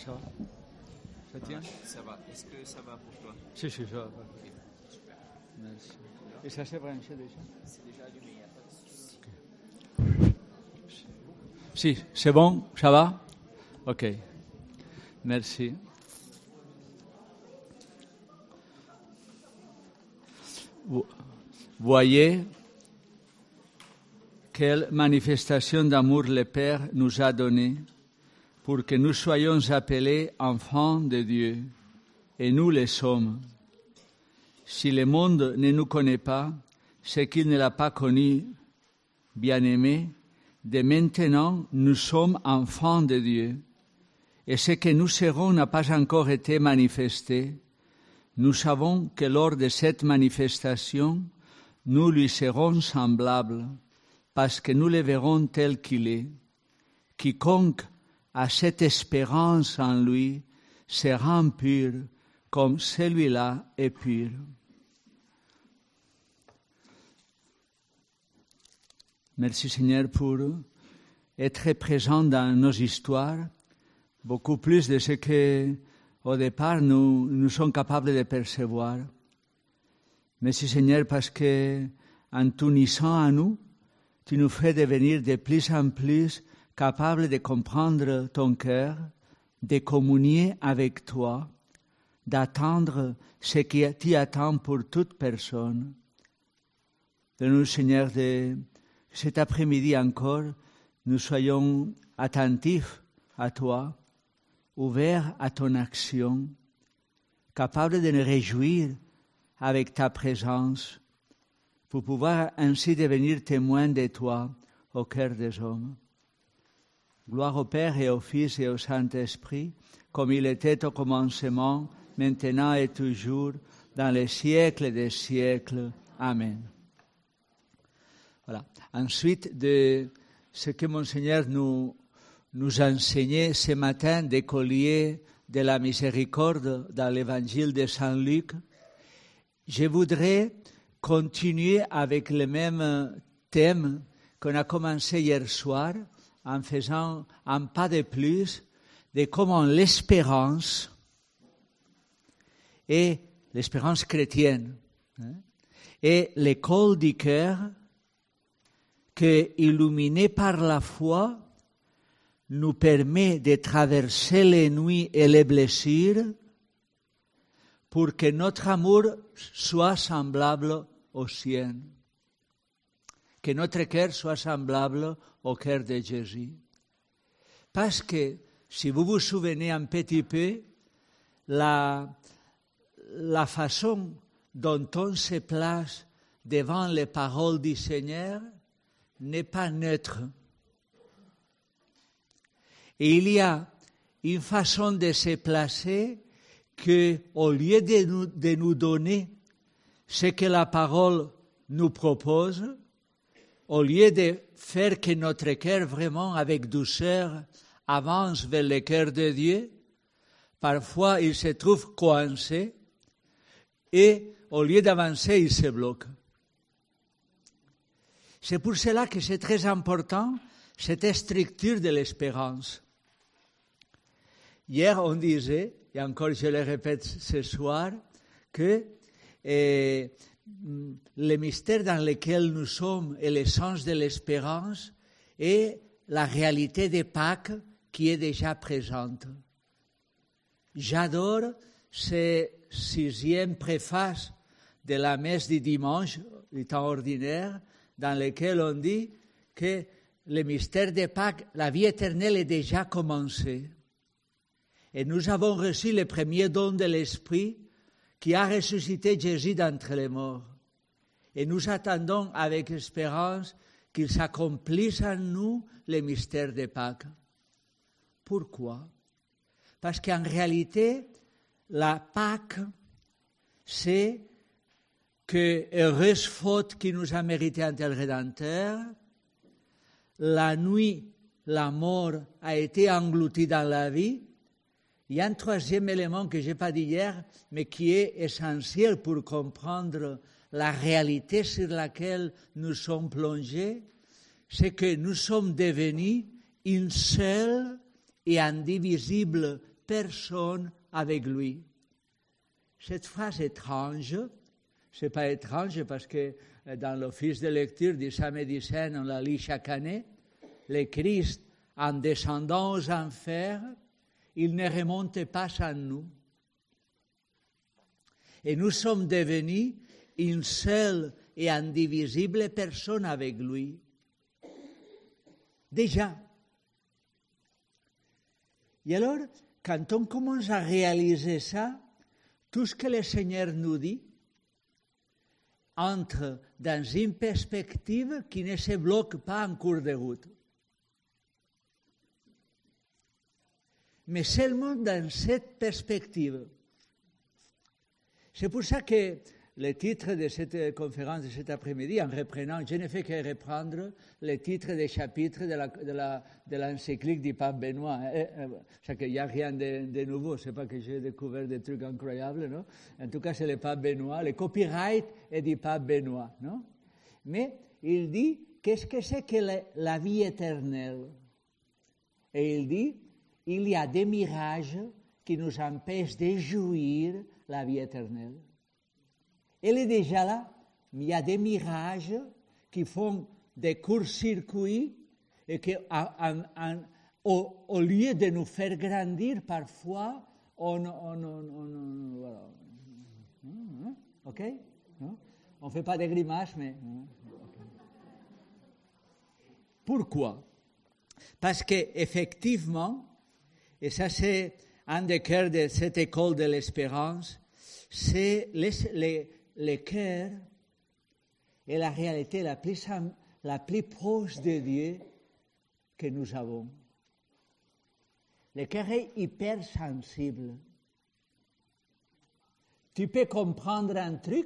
Ça va? Ça tient? Ça va. Est-ce que ça va pour toi? Si, ça va. Ok, super. Merci. Et ça s'est branché déjà? C'est déjà allumé, il n'y a pas de souci. Si, c'est bon? Ça va? Ok. Merci. Voyez quelle manifestation d'amour le Père nous a donnée pour que nous soyons appelés enfants de Dieu. Et nous le sommes. Si le monde ne nous connaît pas, c'est qu'il ne l'a pas connu. Bien-aimés, dès maintenant, nous sommes enfants de Dieu. Et ce que nous serons n'a pas encore été manifesté. Nous savons que lors de cette manifestation, nous lui serons semblables, parce que nous le verrons tel qu'il est. Quiconque a cette espérance en lui sera pur, comme celui-là est pur. Merci Seigneur pour être présent dans nos histoires, beaucoup plus de ce que au départ nous sommes capables de percevoir. Merci Seigneur parce que en t'unissant à nous, tu nous fais devenir de plus en plus capables de comprendre ton cœur, de communier avec toi, d'attendre ce qui t'y attend pour toute personne. Donne-nous Seigneur de cet après-midi encore, nous soyons attentifs à toi, ouverts à ton action, capables de nous réjouir avec ta présence, pour pouvoir ainsi devenir témoins de toi au cœur des hommes. Gloire au Père et au Fils et au Saint-Esprit, comme il était au commencement, maintenant et toujours, dans les siècles des siècles. Amen. Voilà. Ensuite de ce que Monseigneur nous enseignait ce matin d'écolier de la miséricorde dans l'évangile de Saint Luc, je voudrais continuer avec le même thème qu'on a commencé hier soir en faisant un pas de plus de comment l'espérance et l'espérance chrétienne et l'école du cœur que, illuminée par la foi, nous permet de traverser les nuits et les blessures pour que notre amour soit semblable au sien, que notre cœur soit semblable au cœur de Jésus. Parce que, si vous vous souvenez un petit peu, la façon dont on se place devant les paroles du Seigneur n'est pas neutre. Et il y a une façon de se placer que, au lieu de nous donner ce que la parole nous propose, au lieu de faire que notre cœur vraiment avec douceur avance vers le cœur de Dieu, parfois il se trouve coincé et au lieu d'avancer, il se bloque. C'est pour cela que c'est très important, cette structure de l'espérance. Hier, on disait, et encore je le répète ce soir, que le mystère dans lequel nous sommes et l'essence de l'espérance est la réalité de Pâques qui est déjà présente. J'adore ce 6e préface de la messe du dimanche, du temps ordinaire, dans lequel on dit que le mystère de Pâques, la vie éternelle est déjà commencée. Et nous avons reçu le premier don de l'Esprit qui a ressuscité Jésus d'entre les morts. Et nous attendons avec espérance qu'il s'accomplisse en nous le mystère de Pâques. Pourquoi? Parce qu'en réalité, la Pâques, c'est que, heureuse faute qui nous a mérité un tel Rédempteur, la nuit, la mort a été engloutie dans la vie. Il y a un troisième élément que je n'ai pas dit hier, mais qui est essentiel pour comprendre la réalité sur laquelle nous sommes plongés, c'est que nous sommes devenus une seule et indivisible personne avec lui. Cette phrase étrange, ce n'est pas étrange parce que dans l'office de lecture du samedi saint, on la lit chaque année, le Christ, en descendant aux enfers, il ne remonte pas sans nous. Et nous sommes devenus une seule et indivisible personne avec lui. Déjà. Et alors, quand on commence à réaliser ça, tout ce que le Seigneur nous dit entre dans une perspective qui ne se bloque pas en cours de route. Mais seulement dans cette perspective. C'est pour ça que le titre de cette conférence de cet après-midi, en reprenant, je ne fais que reprendre le titre des chapitres de l'encyclique du pape Benoît. Il n'y a rien de nouveau, ce n'est pas que j'ai découvert des trucs incroyables, non? En tout cas, c'est le pape Benoît, le copyright est du pape Benoît, non? Mais il dit, qu'est-ce que c'est que la vie éternelle? Et il dit, il y a des mirages qui nous empêchent de jouir la vie éternelle. Elle est déjà là, mais il y a des mirages qui font des courts-circuits et qui, au lieu de nous faire grandir, parfois, voilà. OK? On ne fait pas de grimaces, mais... Okay. Pourquoi? Parce qu'effectivement, et ça c'est un des cœurs de cette école de l'espérance, c'est le cœur est la réalité la plus proche de Dieu que nous avons. Le cœur est hypersensible. Tu peux comprendre un truc,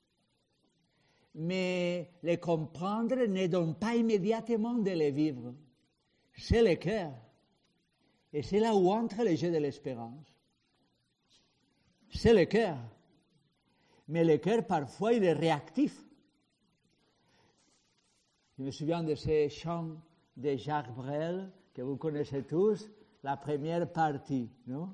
mais le comprendre ne donne pas immédiatement de le vivre. C'est le cœur. Et c'est là où entre le jeu de l'espérance. C'est le cœur. Mais le cœur, parfois, il est réactif. Je me souviens de ces chants de Jacques Brel, que vous connaissez tous, la première partie, non?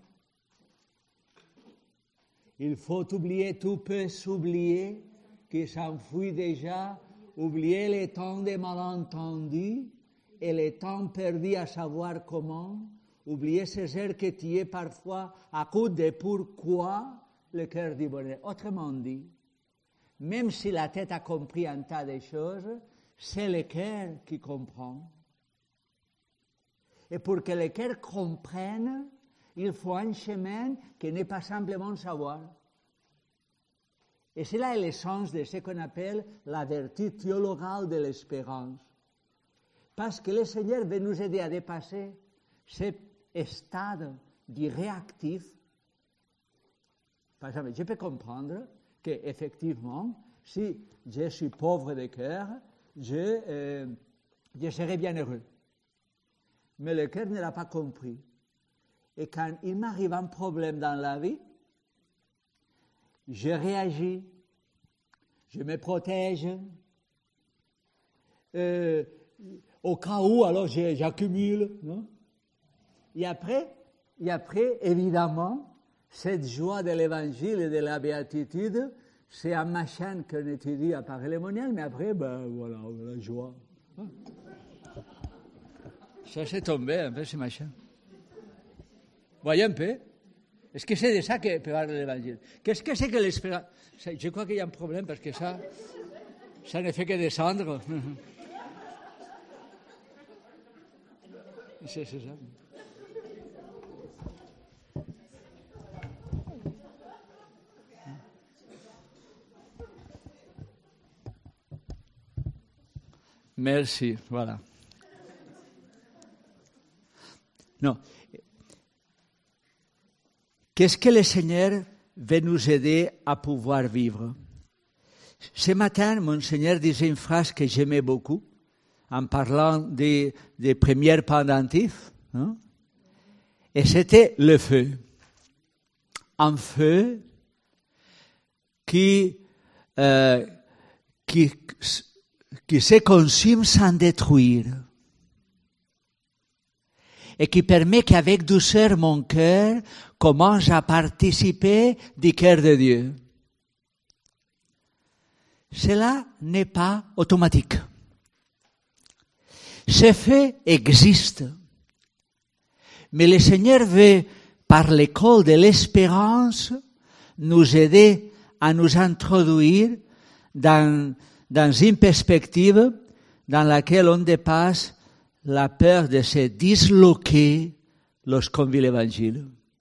Il faut oublier, tout peut s'oublier, qui s'enfuit déjà, oublier les temps des malentendus et les temps perdus à savoir comment, oublier ces heures que tu es parfois à coup de pourquoi, le cœur du bonheur. Autrement dit, même si la tête a compris un tas de choses, c'est le cœur qui comprend. Et pour que le cœur comprenne, il faut un chemin qui n'est pas simplement savoir. Et c'est là l'essence de ce qu'on appelle la vertu théologale de l'espérance. Parce que le Seigneur veut nous aider à dépasser ce stade du réactif. Par exemple, je peux comprendre qu'effectivement, si je suis pauvre de cœur, je serai bien heureux. Mais le cœur ne l'a pas compris. Et quand il m'arrive un problème dans la vie, je réagis, je me protège. Au cas où, alors j'accumule. Non? Et après, évidemment, cette joie de l'évangile et de la béatitude, c'est un machin qu'on étudie à Paris-Lémonial, mais après, voilà, la joie. Ça s'est tombé un peu, ce machin. Voyez un peu. Est-ce que c'est de ça que peut parler l'évangile? Qu'est-ce que c'est que l'espérance? Je crois qu'il y a un problème parce que ça ne fait que descendre. C'est ça. Merci, voilà. Non. Qu'est-ce que le Seigneur veut nous aider à pouvoir vivre? Ce matin, mon Seigneur disait une phrase que j'aimais beaucoup, en parlant des premiers pendentifs, hein? Et c'était le feu. Un feu qui se consume sans détruire. et qui permet qu'avec douceur mon cœur commence à participer du cœur de Dieu. Cela n'est pas automatique. Ces faits existent. Mais le Seigneur veut, par l'école de l'espérance, nous aider à nous introduire dans une perspective dans laquelle on dépasse la peur de se disloquer lorsqu'on vit l'Évangile.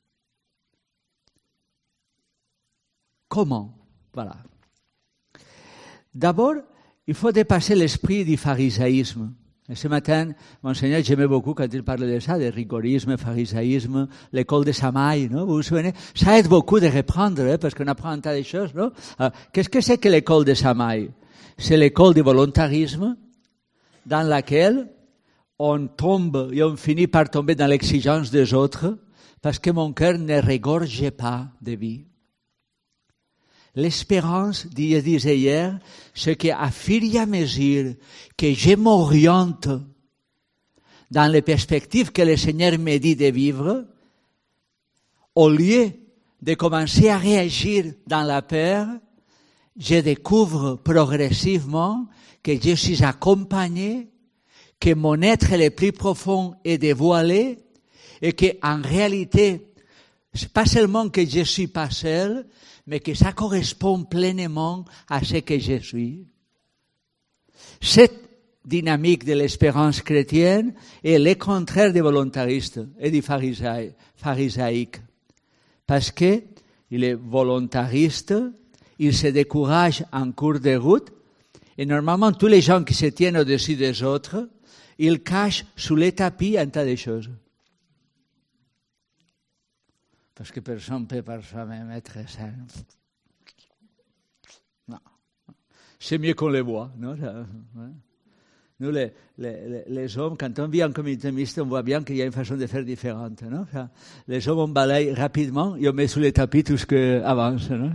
Comment? Voilà. D'abord, il faut dépasser l'esprit du pharisaïsme. Et ce matin, Monseigneur, j'aimais beaucoup quand il parlait de ça, de rigorisme, pharisaïsme, l'école de Samaï, non? Vous vous souvenez? Ça aide beaucoup de reprendre, parce qu'on apprend un tas de choses, non? Alors, qu'est-ce que c'est que l'école de Samaï? C'est l'école du volontarisme, dans laquelle on tombe et on finit par tomber dans l'exigence des autres, parce que mon cœur ne regorge pas de vie. L'espérance, je disais hier, c'est qu'à fur et à mesure que je m'oriente dans les perspectives que le Seigneur me dit de vivre, au lieu de commencer à réagir dans la peur, je découvre progressivement que je suis accompagné, que mon être le plus profond est dévoilé et qu'en réalité, c'est pas seulement que je suis pas seul, mais que ça correspond pleinement à ce que je suis. Cette dynamique de l'espérance chrétienne est le contraire des volontaristes et du pharisaïque. Parce que il est volontariste, il se décourage en cours de route, et normalement tous les gens qui se tiennent au-dessus des autres, ils cachent sous les tapis un tas de choses. Parce que personne ne peut par soi-même être sain. Non. C'est mieux qu'on les voit. Non? Nous, les hommes, quand on vit en communauté mixte, on voit bien qu'il y a une façon de faire différente. Non? Les hommes, on balaye rapidement et on met sous les tapis tout ce qui avance. Non,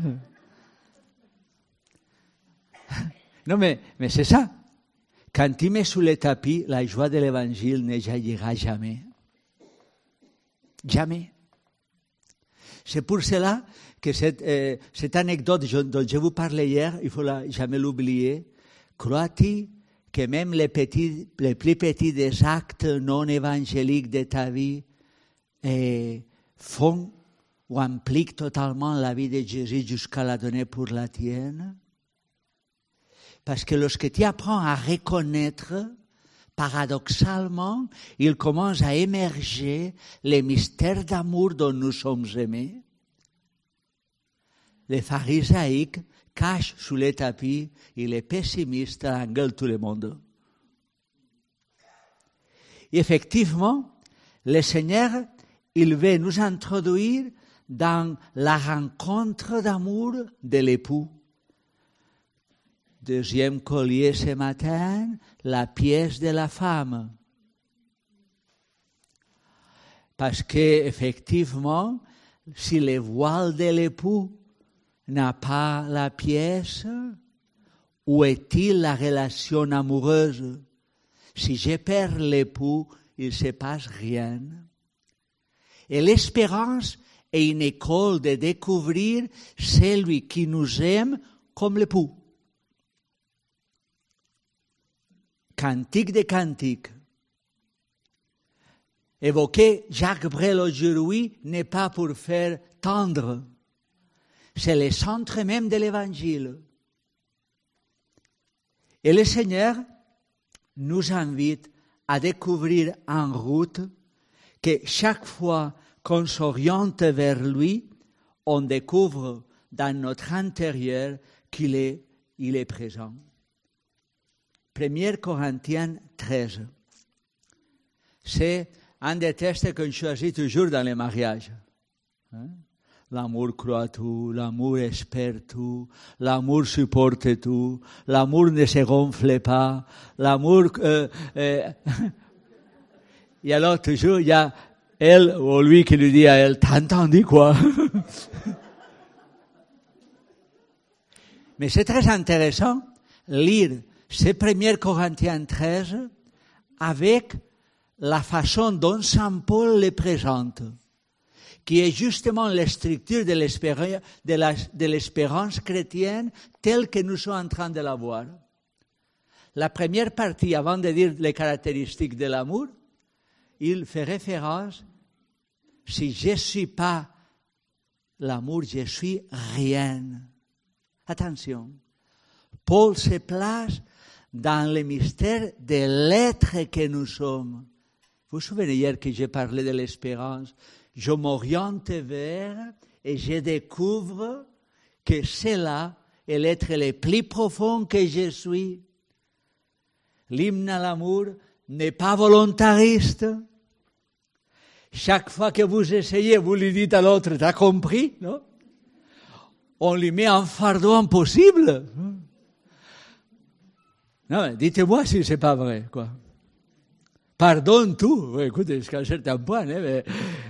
non mais c'est ça. Quand tu mets sous les tapis, la joie de l'Évangile ne jaillira jamais. Jamais. C'est pour cela que cette anecdote dont je vous parlais hier, il ne faut jamais l'oublier. Crois-tu que même les plus petits des actes non évangéliques de ta vie font ou impliquent totalement la vie de Jésus jusqu'à la donner pour la tienne? Parce que lorsque tu apprends à reconnaître, paradoxalement, il commence à émerger les mystères d'amour dont nous sommes aimés. Les pharisaïques cachent sous les tapis et les pessimistes engueulent tout le monde. Et effectivement, le Seigneur, il veut nous introduire dans la rencontre d'amour de l'époux. Deuxième collier ce matin, la pièce de la femme. Parce que, effectivement, si le voile de l'époux n'a pas la pièce, où est-il la relation amoureuse? Si je perds l'époux, il ne se passe rien. Et l'espérance est une école de découvrir celui qui nous aime comme l'époux. Cantique des cantiques. Évoquer Jacques Brel aujourd'hui n'est pas pour faire tendre. C'est le centre même de l'Évangile. Et le Seigneur nous invite à découvrir en route que chaque fois qu'on s'oriente vers lui, on découvre dans notre intérieur qu'il est présent. 1 Corinthiens 13. C'est un des textes qu'on choisit toujours dans les mariages. L'amour croit tout, l'amour espère tout, l'amour supporte tout, l'amour ne se gonfle pas, l'amour... Et alors toujours, il y a elle ou lui qui lui dit à elle, t'as entendu quoi? Mais c'est très intéressant lire ces 1 Corinthiens 13 avec la façon dont Saint Paul les présente, qui est justement la structure de l'espérance chrétienne telle que nous sommes en train de la voir. La première partie, avant de dire les caractéristiques de l'amour, il fait référence, si je ne suis pas l'amour, je suis rien. Attention, Paul se place dans le mystère de l'être que nous sommes. Vous vous souvenez hier que j'ai parlé de l'espérance? Je m'oriente vers et je découvre que c'est là l'être le plus profond que je suis. L'hymne à l'amour n'est pas volontariste. Chaque fois que vous essayez, vous lui dites à l'autre, t'as compris, non? On lui met un fardeau impossible. Non, dites-moi si c'est pas vrai, quoi. Pardonne tout. Oui, écoutez, jusqu'à un certain point, mais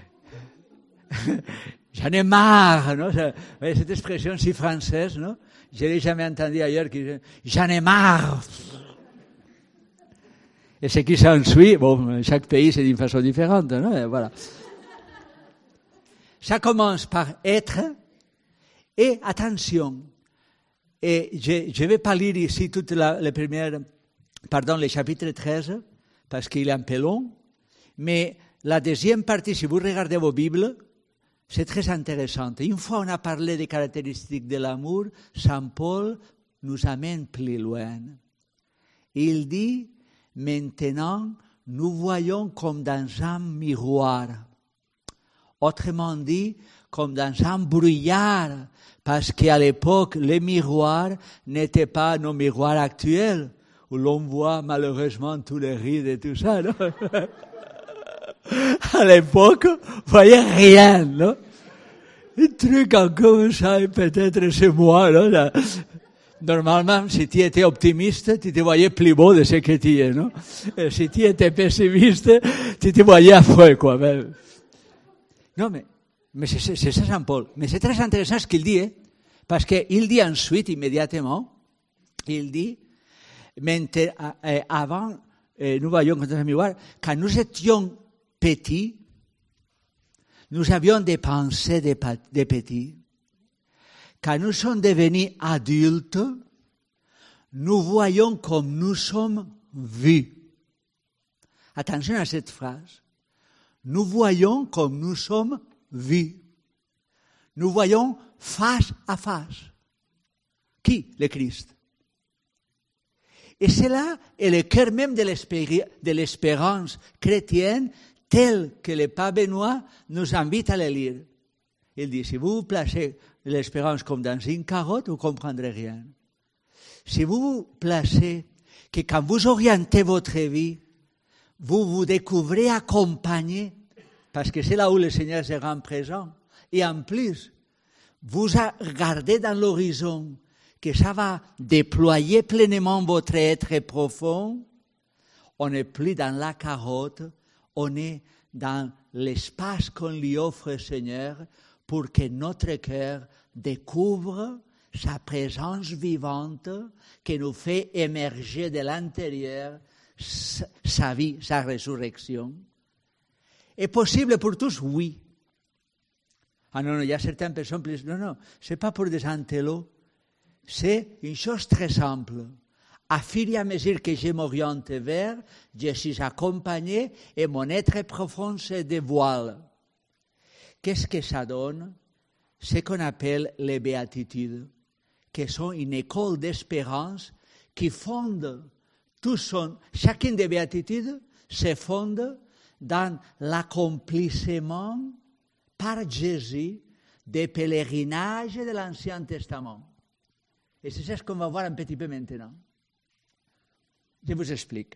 j'en ai marre, non? Cette expression si française, non? Je l'ai jamais entendue ailleurs, j'en ai marre. Et ce qui s'ensuit, bon, chaque pays c'est d'une façon différente, non? Et voilà. Ça commence par être, et attention, et je vais pas lire ici toute le chapitre 13, parce qu'il est un peu long, mais la deuxième partie, si vous regardez vos Bibles, c'est très intéressant. Une fois on a parlé des caractéristiques de l'amour, Saint Paul nous amène plus loin. Il dit, maintenant, nous voyons comme dans un miroir. Autrement dit, comme dans un brouillard, parce qu'à l'époque, les miroirs n'étaient pas nos miroirs actuels, où l'on voit malheureusement tous les rides et tout ça, non? À l'époque, vous voyez rien, non? Un truc comme ça, et peut-être c'est moi, non? Là. Normalement, si tu étais optimiste, tu te voyais plus beau de ce que tu es, non? Et si tu étais pessimiste, tu te voyais affreux, quoi. Non, mais c'est ça Saint Paul. Mais c'est très intéressant ce qu'il dit, hein? Parce qu'il dit ensuite, immédiatement, il dit, avant, nous voyons dans un miroir, quand nous étions petits, nous avions des pensées des petits. Quand nous sommes devenus adultes, nous voyons comme nous sommes vus. Attention à cette phrase. Nous voyons comme nous sommes vus. Nous voyons face à face. Qui? Le Christ. Et cela est le cœur même de l'espérance chrétienne telle que le pape Benoît nous invite à le lire. Il dit, si vous placez l'espérance comme dans une carotte, vous ne comprendrez rien. Si vous vous placez que quand vous orientez votre vie, vous vous découvrez accompagné, parce que c'est là où le Seigneur se rend présent. Et en plus, vous regardez dans l'horizon que ça va déployer pleinement votre être profond, on n'est plus dans la carotte, on est dans l'espace qu'on lui offre, Seigneur, pour que notre cœur découvre sa présence vivante qui nous fait émerger de l'intérieur sa vie, sa résurrection. Est possible pour tous? Oui. Ah non, il y a certaines personnes qui disent, non, ce n'est pas pour des intellos, c'est une chose très simple. À fur et à mesure que je m'oriente vers, je suis accompagné et mon être profond se dévoile. Qu'est-ce que ça donne? Ce qu'on appelle les béatitudes, qui sont une école d'espérance qui fonde chacune des béatitudes se fonde dans l'accomplissement par Jésus des pèlerinages de l'Ancien Testament. Et c'est ce qu'on va voir un petit peu maintenant. Je vous explique.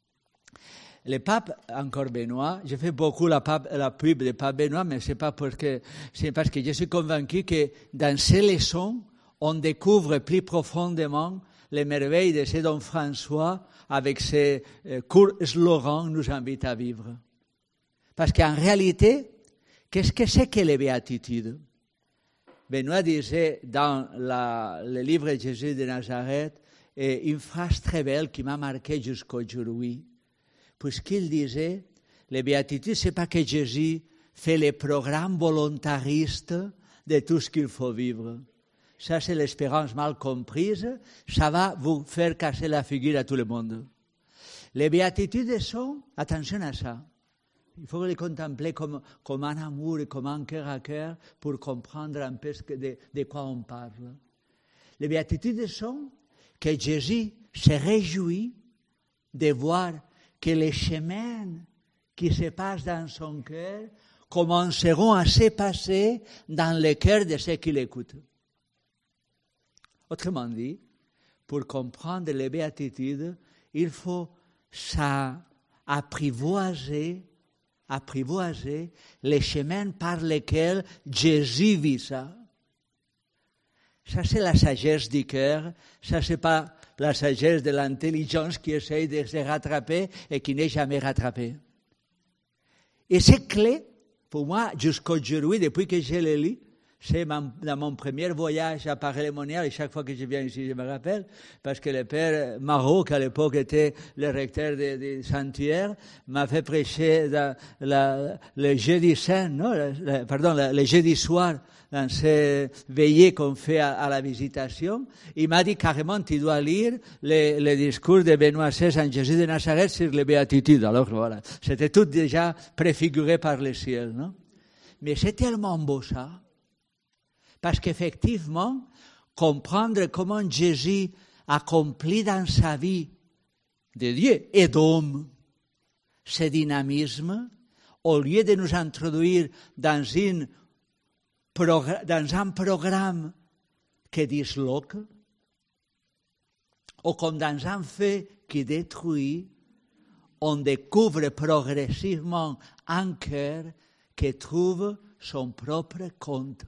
Le pape, encore Benoît, je fais beaucoup la pub du pape Benoît, mais c'est parce que je suis convaincu que dans ces leçons, on découvre plus profondément les merveilles de ce dont François, avec ses courts slogans, nous invite à vivre. Parce qu'en réalité, qu'est-ce que c'est que les béatitudes? Benoît disait dans le livre de Jésus de Nazareth une phrase très belle qui m'a marqué jusqu'aujourd'hui, puisqu'il disait les béatitudes, ce n'est pas que Jésus fait les programmes volontaristes de tout ce qu'il faut vivre. Ça, c'est l'espérance mal comprise. Ça va vous faire casser la figure à tout le monde. Les béatitudes sont, attention à ça, il faut les contempler comme un amour et comme un cœur à cœur pour comprendre un peu de quoi on parle. Les béatitudes sont que Jésus se réjouit de voir que les chemins qui se passent dans son cœur commenceront à se passer dans le cœur de ceux qui l'écoutent. Autrement dit, pour comprendre les béatitudes, il faut apprivoiser les chemins par lesquels Jésus vit ça. Ça, c'est la sagesse du cœur. Ça, c'est pas la sagesse de l'intelligence qui essaye de se rattraper et qui n'est jamais rattrapée. Et c'est clé, pour moi, jusqu'aujourd'hui, depuis que je le lis, c'est dans mon premier voyage à Paris-les-Monial, et chaque fois que je viens ici, je me rappelle, parce que le père Marot, qui à l'époque était le recteur de Saint-Pierre, m'a fait prêcher le jeudi saint, le jeudi soir, dans ces veillées qu'on fait à la visitation. Il m'a dit carrément, tu dois lire le discours de Benoît XVI en Jésus de Nazareth sur les béatitudes. Alors voilà, c'était tout déjà préfiguré par le ciel, non? Mais c'est tellement beau ça. Parce qu'effectivement, comprendre comment Jésus accomplit dans sa vie de Dieu et d'homme ce dynamisme, au lieu de nous introduire dans un programme qui disloque, ou comme dans un fait qui détruit, on découvre progressivement un cœur qui trouve son propre compte.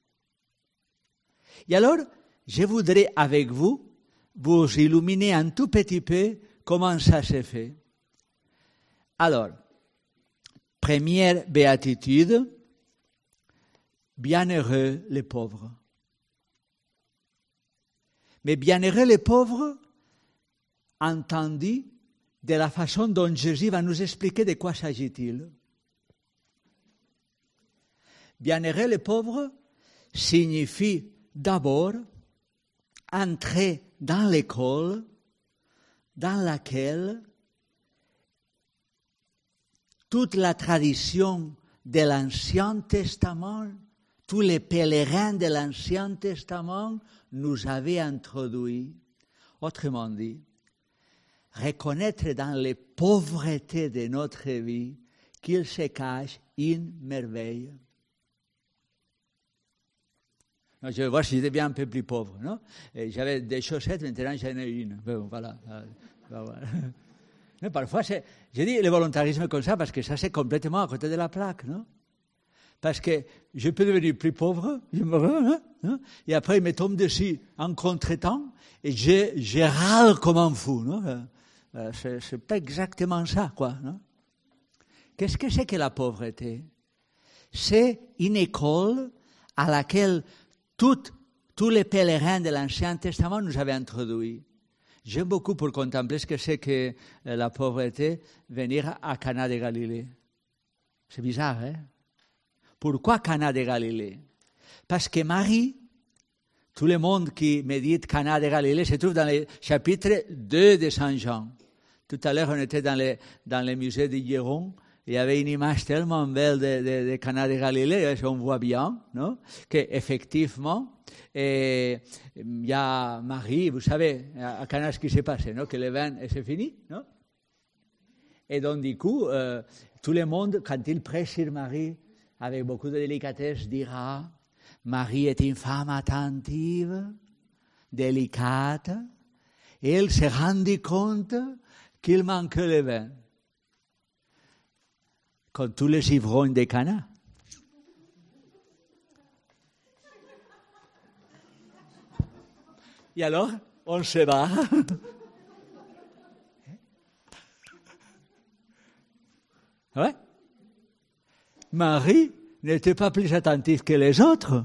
Et alors, je voudrais avec vous illuminer un tout petit peu comment ça se fait. Alors, première béatitude, bienheureux les pauvres. Mais bienheureux les pauvres, entendu de la façon dont Jésus va nous expliquer de quoi s'agit-il. Bienheureux les pauvres signifie d'abord entrer dans l'école dans laquelle toute la tradition de l'Ancien Testament, tous les pèlerins de l'Ancien Testament nous avaient introduits. Autrement dit, reconnaître dans les pauvretés de notre vie qu'il se cache une merveille. Non, je vais voir si j'étais bien un peu plus pauvre, non? Et j'avais des chaussettes, maintenant j'en ai une. Bon, voilà. Mais parfois, je dis le volontarisme comme ça parce que ça, c'est complètement à côté de la plaque, non? Parce que je peux devenir plus pauvre, je me rends, hein? Et après, il me tombe dessus en contretemps et je râle comme un fou, non? C'est pas exactement ça, quoi, non? Qu'est-ce que c'est que la pauvreté? C'est une école à laquelle tous les pèlerins de l'Ancien Testament nous avaient introduits. J'aime beaucoup pour contempler ce que c'est que la pauvreté, venir à Cana de Galilée. C'est bizarre, hein? Pourquoi Cana de Galilée? Parce que Marie, tout le monde qui médite Cana de Galilée se trouve dans le chapitre 2 de Saint Jean. Tout à l'heure, on était dans le musée de Hieron. Il y avait une image tellement belle de Cana de Galilée, on voit bien, non? Qu'effectivement, il y a Marie, vous savez, à Cana ce qui s'est passé, non? Que le vin, c'est fini, non? Et donc, du coup, tout le monde, quand il prêche sur Marie, avec beaucoup de délicatesse, dira, Marie est une femme attentive, délicate, et elle s'est rendue compte qu'il manquait le vin. Comme tous les ivrognes de Cana. Et alors, on se bat. Ouais. Marie n'était pas plus attentive que les autres.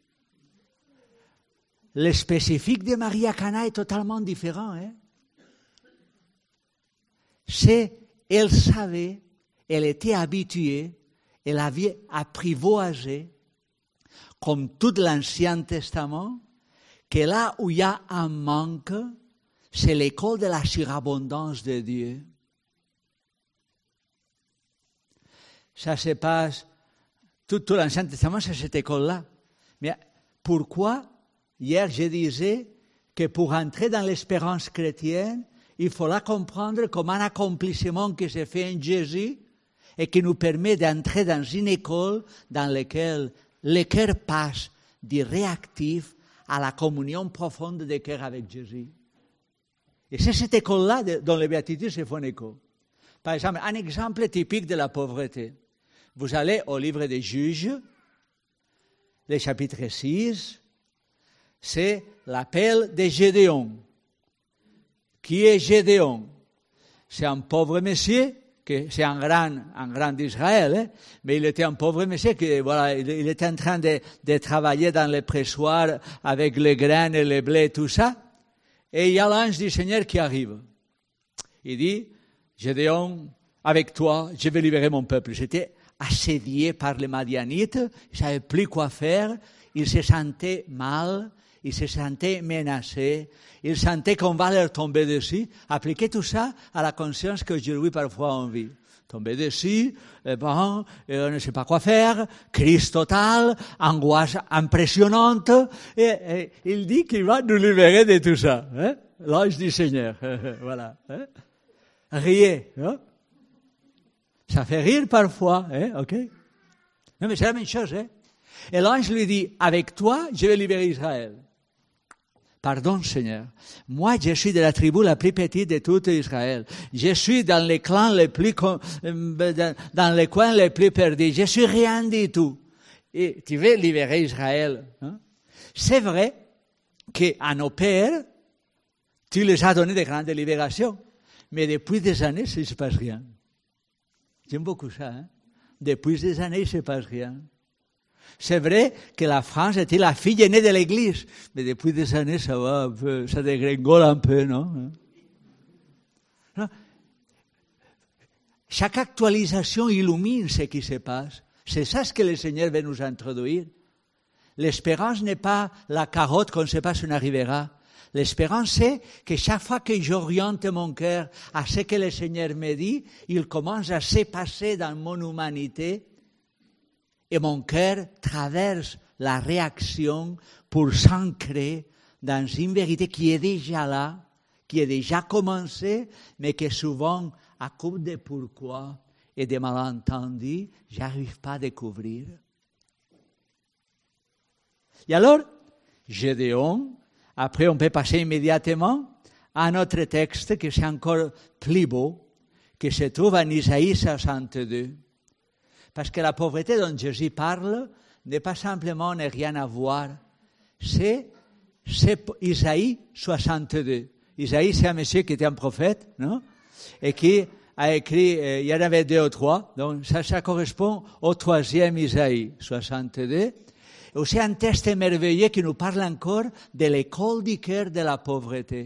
Le spécifique de Marie à Cana est totalement différent. Hein? Elle savait elle était habituée, elle avait apprivoisé, comme tout l'Ancien Testament, que là où il y a un manque, c'est l'école de la surabondance de Dieu. Ça se passe, tout l'Ancien Testament, c'est cette école-là. Mais pourquoi, hier, je disais que pour entrer dans l'espérance chrétienne, il faut la comprendre comme un accomplissement qui se fait en Jésus et qui nous permet d'entrer dans une école dans laquelle le cœur passe du réactif à la communion profonde des cœurs avec Jésus. Et c'est cette école-là dont les béatitudes se font écho. Par exemple, un exemple typique de la pauvreté. Vous allez au livre des Juges, le chapitre 6, c'est l'appel de Gédéon. Qui est Gédéon? C'est un pauvre monsieur, c'est un grand d'Israël, hein? Mais il était un pauvre monsieur qui, voilà, il était en train de travailler dans les pressoirs avec les graines et les blés, tout ça. Et il y a l'ange du Seigneur qui arrive. Il dit, Gédéon, avec toi, je vais libérer mon peuple. J'étais assedié par les Madianites, il ne savait plus quoi faire, il se sentait mal, il se sentait menacé, il sentait qu'on va leur tomber dessus. Appliquez tout ça à la conscience qu'aujourd'hui parfois on vit. Tomber dessus, on ne sait pas quoi faire, crise totale, angoisse impressionnante, et il dit qu'il va nous libérer de tout ça. Hein? L'ange du Seigneur, voilà. Hein? Riez, hein? Ça fait rire parfois, hein? Ok? Non, mais c'est la même chose, hein? Et l'ange lui dit, avec toi, je vais libérer Israël. Pardon, Seigneur. Moi, je suis de la tribu la plus petite de tout Israël. Je suis dans les clans les plus, dans les coins les plus perdus. Je suis rien du tout. Et tu veux libérer Israël, hein? C'est vrai qu'à nos pères, tu les as donné des grandes libérations. Mais depuis des années, il ne se passe rien. J'aime beaucoup ça, hein? Depuis des années, il ne se passe rien. C'est vrai que la France était la fille aînée de l'Église, mais depuis des années, ça va un peu, ça dégringole un peu, non? Non. Chaque actualisation illumine ce qui se passe. C'est ça ce que le Seigneur veut nous introduire. L'espérance n'est pas la carotte qu'on ne sait pas si on arrivera. L'espérance, c'est que chaque fois que j'oriente mon cœur à ce que le Seigneur me dit, il commence à se passer dans mon humanité et mon cœur traverse la réaction pour s'ancrer dans une vérité qui est déjà là, qui est déjà commencée, mais que souvent, à cause de pourquoi et des malentendus, je n'arrive pas à découvrir. Et alors, Gédéon, après on peut passer immédiatement à un autre texte qui est encore plus beau, qui se trouve en Isaïe 62. Parce que la pauvreté dont Jésus parle n'est pas simplement ne rien à voir. C'est Isaïe 62. Isaïe, c'est un monsieur qui était un prophète, non? Et qui a écrit, il y en avait 2 ou 3, donc ça correspond au 3e Isaïe 62. C'est un texte merveilleux qui nous parle encore de l'école du cœur de la pauvreté.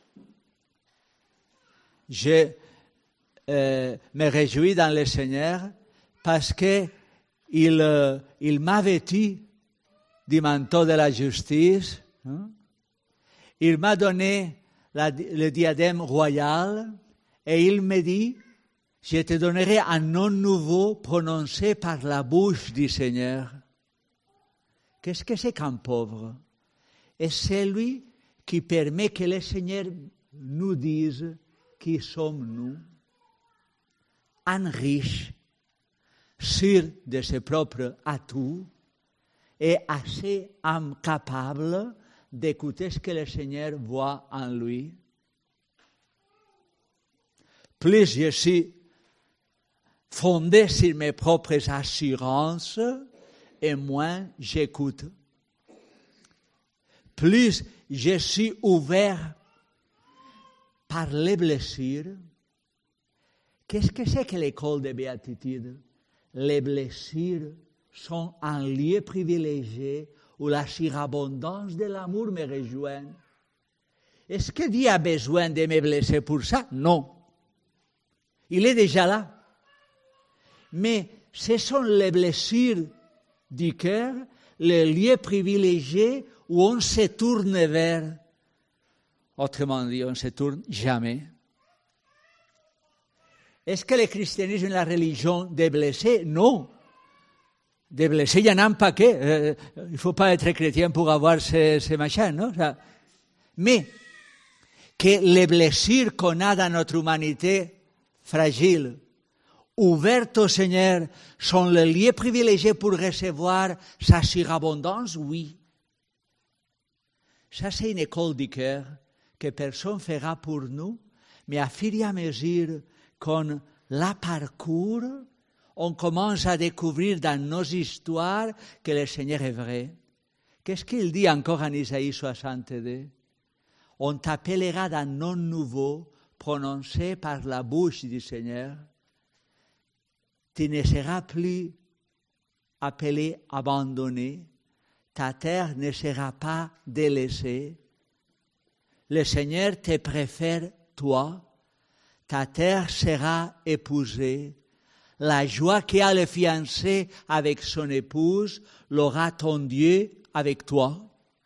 Je me réjouis dans le Seigneur parce qu'il m'a vêtu du manteau de la justice. Hein? Il m'a donné le diadème royal et il me dit, je te donnerai un nom nouveau prononcé par la bouche du Seigneur. Qu'est-ce que c'est qu'un pauvre? Et c'est lui qui permet que le Seigneur nous dise qui sommes-nous. Un riche, sûr de ses propres atouts et assez incapable d'écouter ce que le Seigneur voit en lui. Plus je suis fondé sur mes propres assurances, et moins j'écoute. Plus je suis ouvert par les blessures. Qu'est-ce que c'est que l'école de béatitude? Les blessures sont un lieu privilégié où la surabondance de l'amour me rejoint. Est-ce que Dieu a besoin de me blesser pour ça? Non. Il est déjà là. mais ce sont les blessures du cœur, les lieux privilégiés où on se tourne vers. Autrement dit, on ne se tourne jamais. Est-ce que le christianisme est la religion des blessés? Non. Des blessés, il y en a un paquet. Il ne faut pas être chrétien pour avoir ces machins, non? Mais que les blessures qu'on a dans notre humanité fragile, ouvertes au Seigneur, sont le lieu privilégié pour recevoir sa surabondance, oui. Ça, c'est une école du cœur que personne ne fera pour nous, mais à fur et à mesure qu'on la parcourt, on commence à découvrir dans nos histoires que le Seigneur est vrai. Qu'est-ce qu'il dit encore en Isaïe 62? On t'appellera d'un nom nouveau, prononcé par la bouche du Seigneur. Tu ne seras plus appelé abandonné, ta terre ne sera pas délaissée. Le Seigneur te préfère, toi, ta terre sera épousée. La joie qu'a le fiancé avec son épouse l'aura ton Dieu avec toi.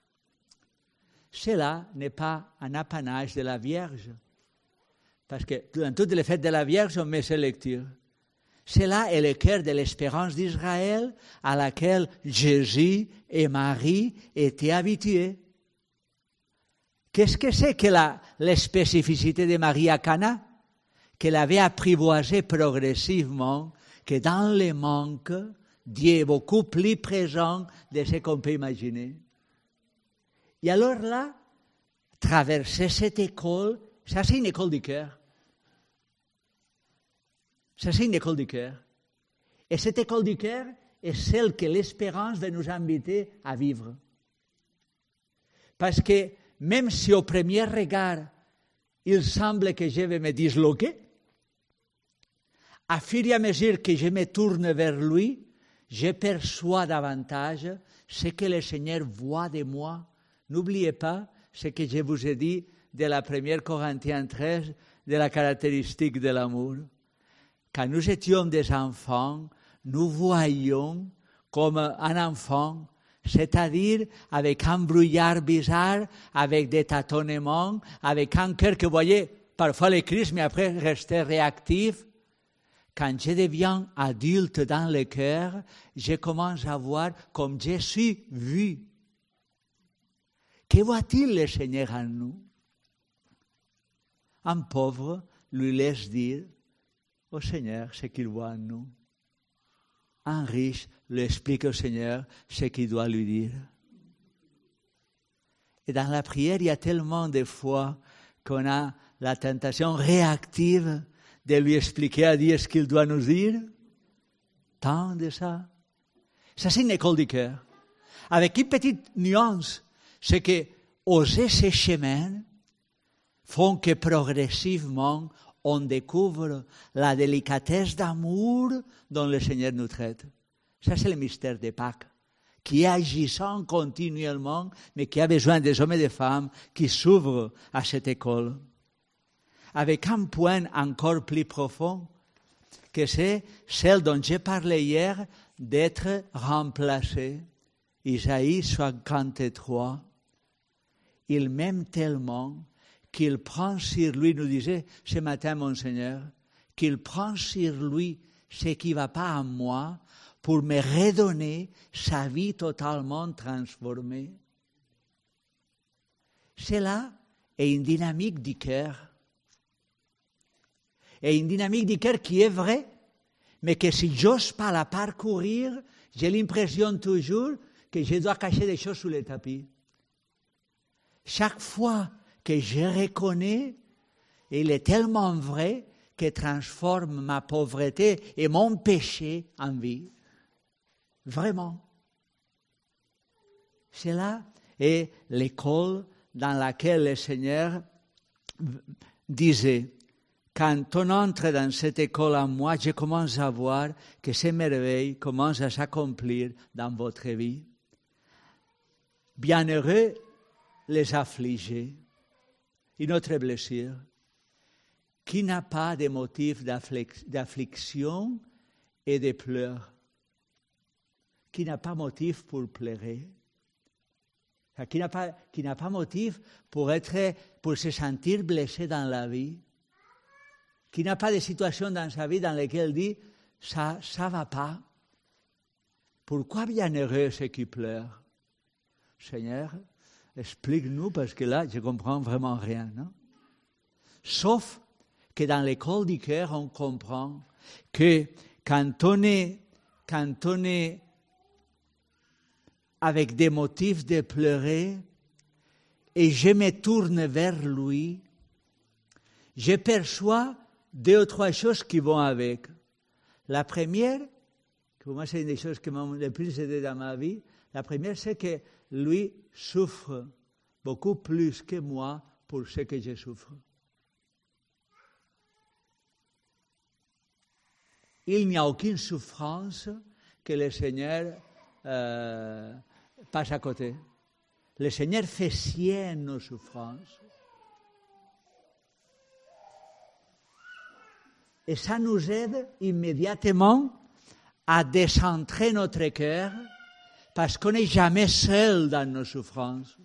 Cela n'est pas un apanage de la Vierge, parce que dans toutes les fêtes de la Vierge, on met ces lectures. Cela est le cœur de l'espérance d'Israël à laquelle Jésus et Marie étaient habitués. Qu'est-ce que c'est que la spécificité de Marie à Cana? Qu'elle avait apprivoisé progressivement que dans les manques, Dieu est beaucoup plus présent de ce qu'on peut imaginer. Et alors là, traverser cette école, ça c'est une école du cœur. Ça c'est une école du cœur. Et cette école du cœur est celle que l'espérance va nous inviter à vivre. Parce que même si au premier regard, il semble que je vais me disloquer, à fur et à mesure que je me tourne vers lui, je perçois davantage ce que le Seigneur voit de moi. N'oubliez pas ce que je vous ai dit de la 1 Corinthiens 13, de la caractéristique de l'amour. Quand nous étions des enfants, nous voyions comme un enfant, c'est-à-dire avec un brouillard bizarre, avec des tâtonnements, avec un cœur que voyait parfois les crises, mais après restait réactif. Quand je deviens adulte dans le cœur, je commence à voir comme je suis vu. Que voit-il le Seigneur en nous? Un pauvre lui laisse dire au Seigneur ce qu'il voit en nous. Un riche lui explique au Seigneur ce qu'il doit lui dire. Et dans la prière, il y a tellement de fois qu'on a la tentation réactive de lui expliquer à Dieu ce qu'il doit nous dire. Tant de ça. Ça, c'est une école du cœur. Avec une petite nuance, c'est que oser ces chemins font que progressivement, on découvre la délicatesse d'amour dont le Seigneur nous traite. Ça, c'est le mystère de Pâques, qui est agissant continuellement, mais qui a besoin des hommes et des femmes qui s'ouvrent à cette école. Avec un point encore plus profond, que c'est celle dont j'ai parlé hier, d'être remplacé. Isaïe 53. Il m'aime tellement qu'il prend sur lui, nous disait ce matin mon Seigneur, qu'il prend sur lui ce qui ne va pas en moi pour me redonner sa vie totalement transformée. Cela est une dynamique du cœur. Et une dynamique du cœur qui est vraie, mais que si j'ose pas la parcourir, j'ai l'impression toujours que je dois cacher des choses sous le tapis. Chaque fois que je reconnais, il est tellement vrai qu'il transforme ma pauvreté et mon péché en vie. Vraiment. Cela est l'école dans laquelle le Seigneur disait, quand on entre dans cette école en moi, je commence à voir que ces merveilles commencent à s'accomplir dans votre vie. Bienheureux les affligés, une autre blessure, qui n'a pas de motif d'affliction et de pleurs, qui n'a pas motif pour pleurer, qui n'a pas motif pour se sentir blessé dans la vie, qui n'a pas de situation dans sa vie dans laquelle dit ça va pas. Pourquoi bienheureux ceux qui pleurent? Seigneur, explique-nous parce que là, je ne comprends vraiment rien. Non? Sauf que dans l'école du cœur, on comprend que quand on est avec des motifs de pleurer et je me tourne vers lui, je perçois 2 ou 3 choses qui vont avec. La première, pour moi c'est une des choses qui m'ont le plus aidé dans ma vie, la première c'est que lui souffre beaucoup plus que moi pour ce que je souffre. Il n'y a aucune souffrance que le Seigneur passe à côté. Le Seigneur fait sienne nos souffrances. Et ça nous aide immédiatement à décentrer notre cœur parce qu'on n'est jamais seul dans nos souffrances.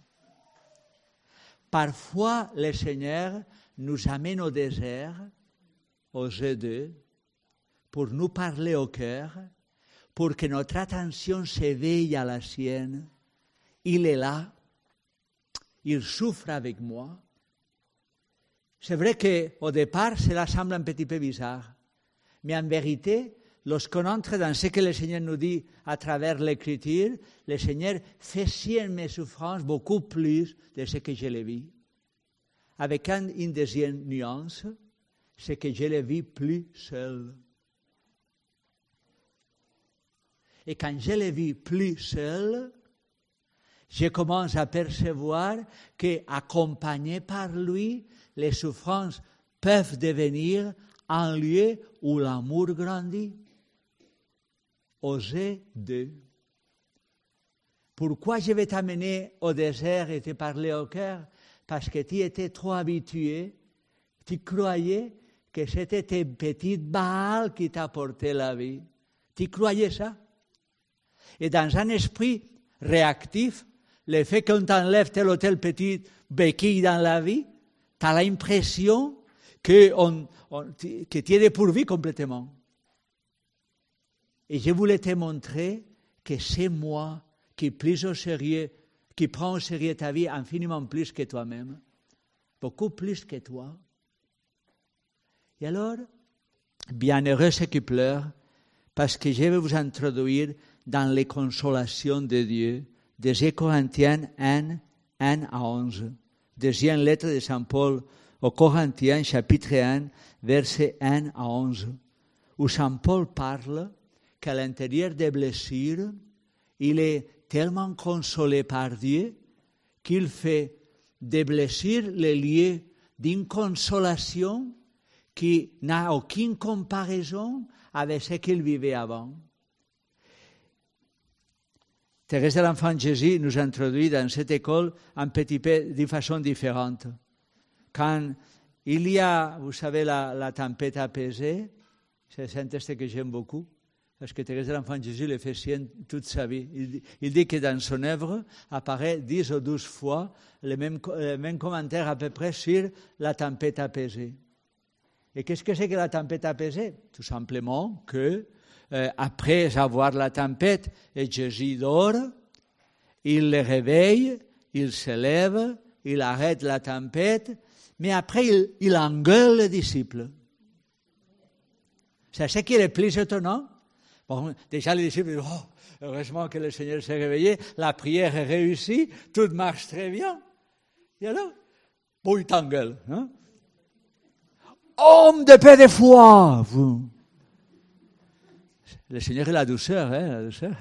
Parfois, le Seigneur nous amène au désert, au G2, pour nous parler au cœur, pour que notre attention s'éveille à la sienne. Il est là, il souffre avec moi. C'est vrai qu'au départ, cela semble un petit peu bizarre, mais en vérité, lorsqu'on entre dans ce que le Seigneur nous dit à travers l'Écriture, le Seigneur fait sienne mes souffrances beaucoup plus de ce que je les vis. Avec une deuxième nuance, c'est que je les vis plus seul. Et quand je les vis plus seul, je commence à percevoir qu'accompagné par lui, les souffrances peuvent devenir un lieu où l'amour grandit. Osez 2. Pourquoi je vais t'amener au désert et te parler au cœur? Parce que tu étais trop habitué, tu croyais que c'était tes petites balles qui t'apportaient la vie. Tu croyais ça? Et dans un esprit réactif, le fait qu'on t'enlève telle ou telle petite béquille dans la vie, tu as l'impression que tu es dépourvu complètement. Et je voulais te montrer que c'est moi qui prends au sérieux ta vie infiniment plus que toi-même, beaucoup plus que toi. Et alors, bienheureux ceux qui pleurent, parce que je vais vous introduire dans les consolations de Dieu, de 2 Corinthiens 1, 1 à 11. Deuxième lettre de Saint Paul aux Corinthiens, chapitre 1, versets 1 à 11, où Saint Paul parle qu'à l'intérieur des blessures, il est tellement consolé par Dieu qu'il fait des blessures le lieu d'une consolation qui n'a aucune comparaison avec ce qu'il vivait avant. Thérèse de l'Enfant Jésus nous introduit dans cette école un petit peu d'une façon différente. Quand il y a, vous savez, la tempête apaisée, c'est un texte que j'aime beaucoup, parce que Thérèse de l'Enfant Jésus le fait sien toute sa vie. Il dit que dans son œuvre apparaît 10 ou 12 fois le même commentaire à peu près sur la tempête apaisée. Et qu'est-ce que c'est que la tempête apaisée? Tout simplement que après avoir la tempête, et Jésus dort, il le réveille, il se lève, il arrête la tempête, mais après il engueule les disciples. C'est ce qui est le plus étonnant. Bon, déjà les disciples disent, oh, heureusement que le Seigneur s'est réveillé, la prière est réussie, tout marche très bien. Et alors, bon, il t'engueule. Hein? Homme de peu de foi, vous. Le Seigneur est la douceur, hein, la douceur.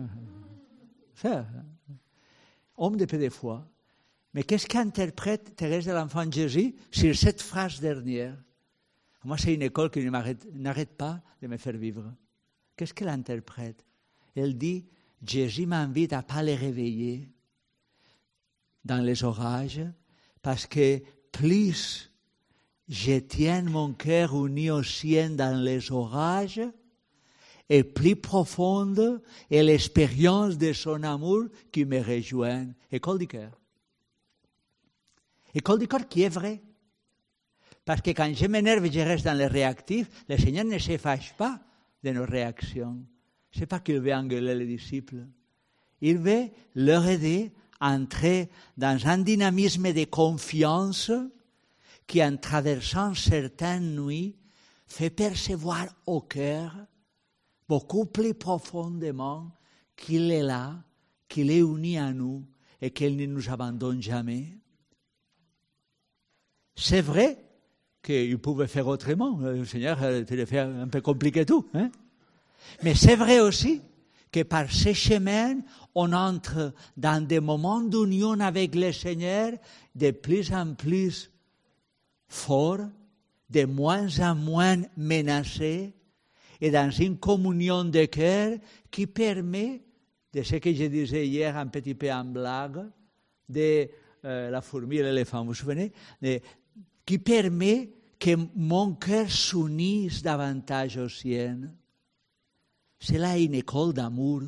Homme de peu de foi. Mais qu'est-ce qu'interprète Thérèse de l'Enfant Jésus sur cette phrase dernière? Moi, c'est une école qui n'arrête pas de me faire vivre. Qu'est-ce qu'elle interprète? Elle dit, Jésus m'invite à ne pas les réveiller dans les orages, parce que plus je tiens mon cœur uni au sien dans les orages, et plus profonde est l'expérience de son amour qui me rejoint. École du cœur. École du cœur qui est vraie. Parce que quand je m'énerve et je reste dans le réactif, le Seigneur ne se fâche pas de nos réactions. Ce n'est pas qu'il veut engueuler les disciples. Il veut leur aider à entrer dans un dynamisme de confiance qui, en traversant certaines nuits, fait percevoir au cœur beaucoup plus profondément qu'il est là, qu'il est uni à nous et qu'il ne nous abandonne jamais. C'est vrai qu'il pouvait faire autrement. Le Seigneur te le fait un peu compliqué tout. Hein? Mais c'est vrai aussi que par ces chemins, on entre dans des moments d'union avec le Seigneur de plus en plus forts, de moins en moins menacés, et dans une communion de cœur qui permet, de ce que je disais hier un petit peu en blague, de la fourmi et l'éléphant, vous vous souvenez, qui permet que mon cœur s'unisse davantage au sien. C'est là une école d'amour.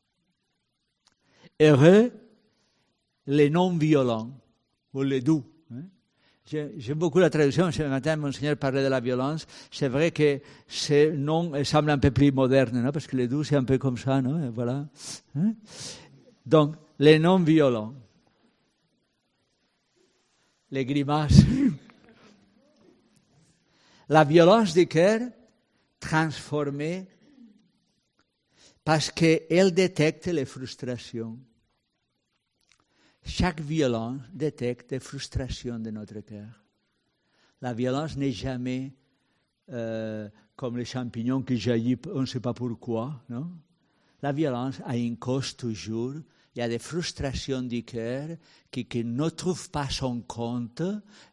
Heureux les non-violents, ou les doux. J'aime beaucoup la traduction. Ce matin, Monseigneur parlait de la violence. C'est vrai que ce nom semble un peu plus moderne, non? Parce que les doux, c'est un peu comme ça, non? Et voilà. Donc, les non-violents. Les grimaces. La violence du cœur transformée parce qu'elle détecte les frustrations. Chaque violence détecte les frustrations de notre cœur. La violence n'est jamais comme les champignons qui jaillissent, on ne sait pas pourquoi. Non? La violence a une cause toujours. Il y a des frustrations du cœur qui ne trouvent pas son compte.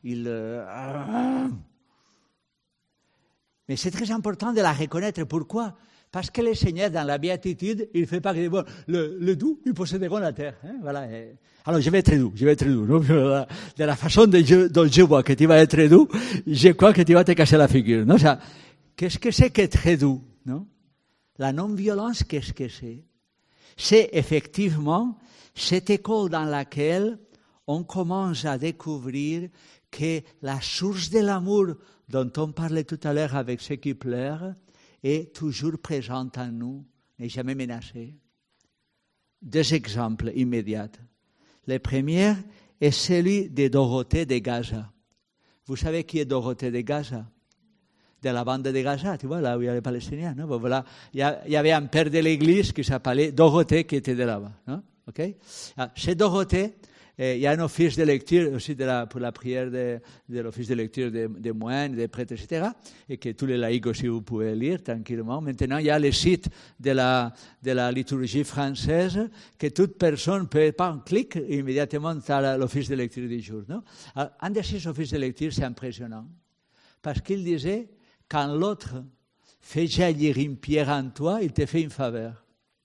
Mais c'est très important de la reconnaître. Pourquoi? Parce que le Seigneur, dans la béatitude, il ne fait pas que bon, le doux, ils posséderont la terre. Hein, voilà. Alors, je vais être doux. Non? De la façon dont je vois que tu vas être doux, je crois que tu vas te casser la figure. Non? Ça, qu'est-ce que c'est qu'être doux? Non? La non-violence, qu'est-ce que c'est? C'est effectivement cette école dans laquelle on commence à découvrir que la source de l'amour dont on parlait tout à l'heure avec ceux qui pleurent est toujours présente en nous, n'est jamais menacée. Deux exemples immédiats. Le premier est celui de Dorothée de Gaza. Vous savez qui est Dorothée de Gaza? De la bande de Gaza, tu vois, là où il y a les Palestiniens. Non? Bon, voilà. Il y avait un père de l'église qui s'appelait Dorothée qui était de là-bas. Non? Okay? Chez Dorothée, il y a un office de lecture aussi pour la prière de l'office de lecture des moines, des prêtres, etc. Et que tous les laïcs aussi vous pouvez lire tranquillement. Maintenant, il y a le site de la liturgie française que toute personne peut, par un clic, immédiatement à l'office de lecture du jour. Non? Alors, un de ces offices de lecture, c'est impressionnant. Parce qu'il disait, quand l'autre fait jaillir une pierre en toi, il te fait une faveur.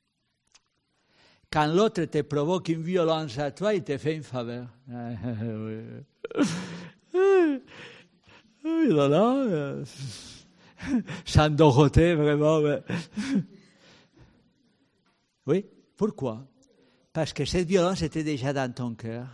Quand l'autre te provoque une violence à toi, il te fait une faveur. Oui, là, sans Dorothée, vraiment. Oui, pourquoi? Parce que cette violence était déjà dans ton cœur.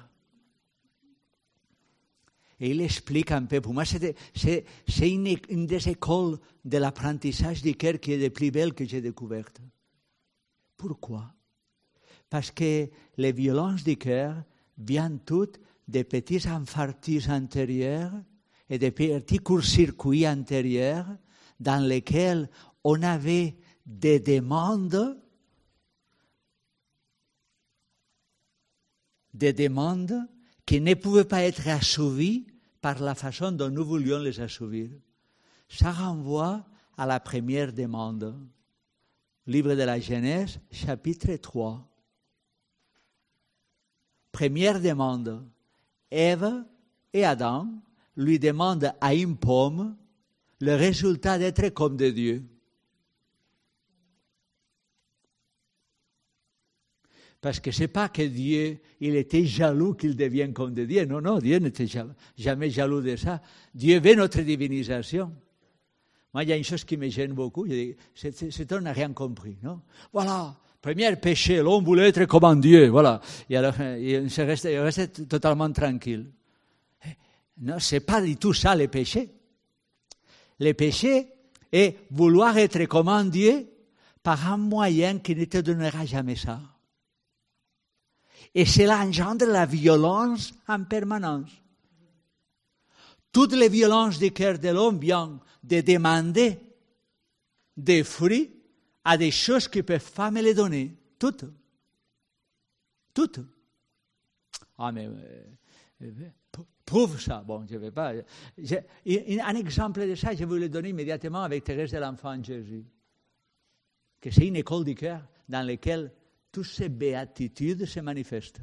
Et il explique un peu. Pour moi, c'est une des écoles de l'apprentissage du cœur qui est des plus belles que j'ai découvertes. Pourquoi? Parce que les violences du cœur viennent toutes des petits infarctus antérieurs et des petits courts-circuits antérieurs dans lesquels on avait des demandes qui ne pouvaient pas être assouvies par la façon dont nous voulions les assouvir. Ça renvoie à la première demande. Livre de la Genèse, chapitre 3. Première demande. Ève et Adam lui demandent à une pomme le résultat d'être comme de Dieu. Parce que ce n'est pas que Dieu, il était jaloux qu'il devienne comme de Dieu. Non, Dieu n'était jamais jaloux de ça. Dieu veut notre divinisation. Moi, il y a une chose qui me gêne beaucoup. Je dis, cet homme n'a rien compris. Non? Voilà, premier péché, l'homme voulait être comme un Dieu. Voilà. Et alors, il reste totalement tranquille. Non, ce n'est pas du tout ça le péché. Le péché est vouloir être comme un Dieu par un moyen qui ne te donnera jamais ça. Et cela engendre la violence en permanence. Toutes les violences du cœur de l'homme viennent de demander des fruits à des choses qui ne peuvent pas me les donner. Toutes. Toutes. Ah, mais prouve ça. Bon, je ne vais pas. Un exemple de ça, je vais le donner immédiatement avec Thérèse de l'Enfant Jésus. Que c'est une école du cœur dans laquelle toutes ces béatitudes se manifestent.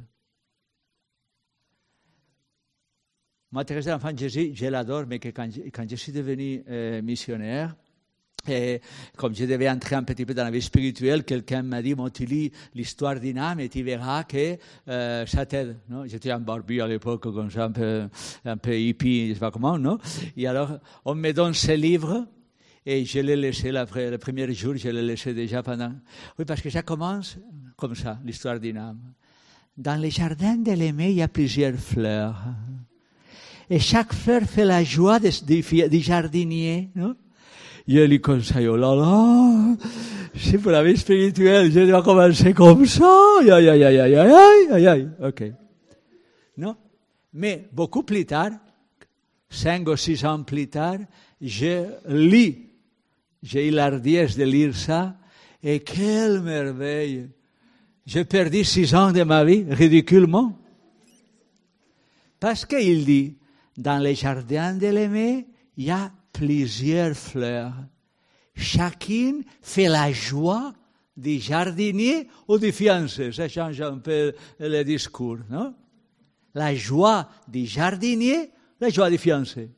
Moi, Thérèse de l'Enfant Jésus, je l'adore, mais que quand je suis devenu missionnaire, et comme je devais entrer un petit peu dans la vie spirituelle, quelqu'un m'a dit, bon, tu lis l'histoire d'une âme et tu verras que ça t'aide. Non? J'étais un barbu à l'époque, comme ça, un peu hippie, je ne sais pas comment, non? Et alors, on me donne ce livre, et je l'ai laissé le premier jour, je l'ai laissé déjà pendant... Oui, parce que ça commence comme ça, l'histoire d'une âme. Dans les jardins de l'Aimé, il y a plusieurs fleurs. Et chaque fleur fait la joie du jardinier, non? Je lui conseille, oh là là, c'est pour la vie spirituelle, je dois commencer comme ça, aïe, ok. Non? Mais beaucoup plus tard, 5 ou 6 ans plus tard, j'ai eu l'ardiesse de lire ça, et quelle merveille! J'ai perdu 6 ans de ma vie, ridiculement. Parce qu'il dit, dans les jardins de l'Aimé, il y a plusieurs fleurs. Chacune fait la joie du jardinier ou du fiancé. Ça change un peu le discours, non? La joie du jardinier, la joie du fiancé.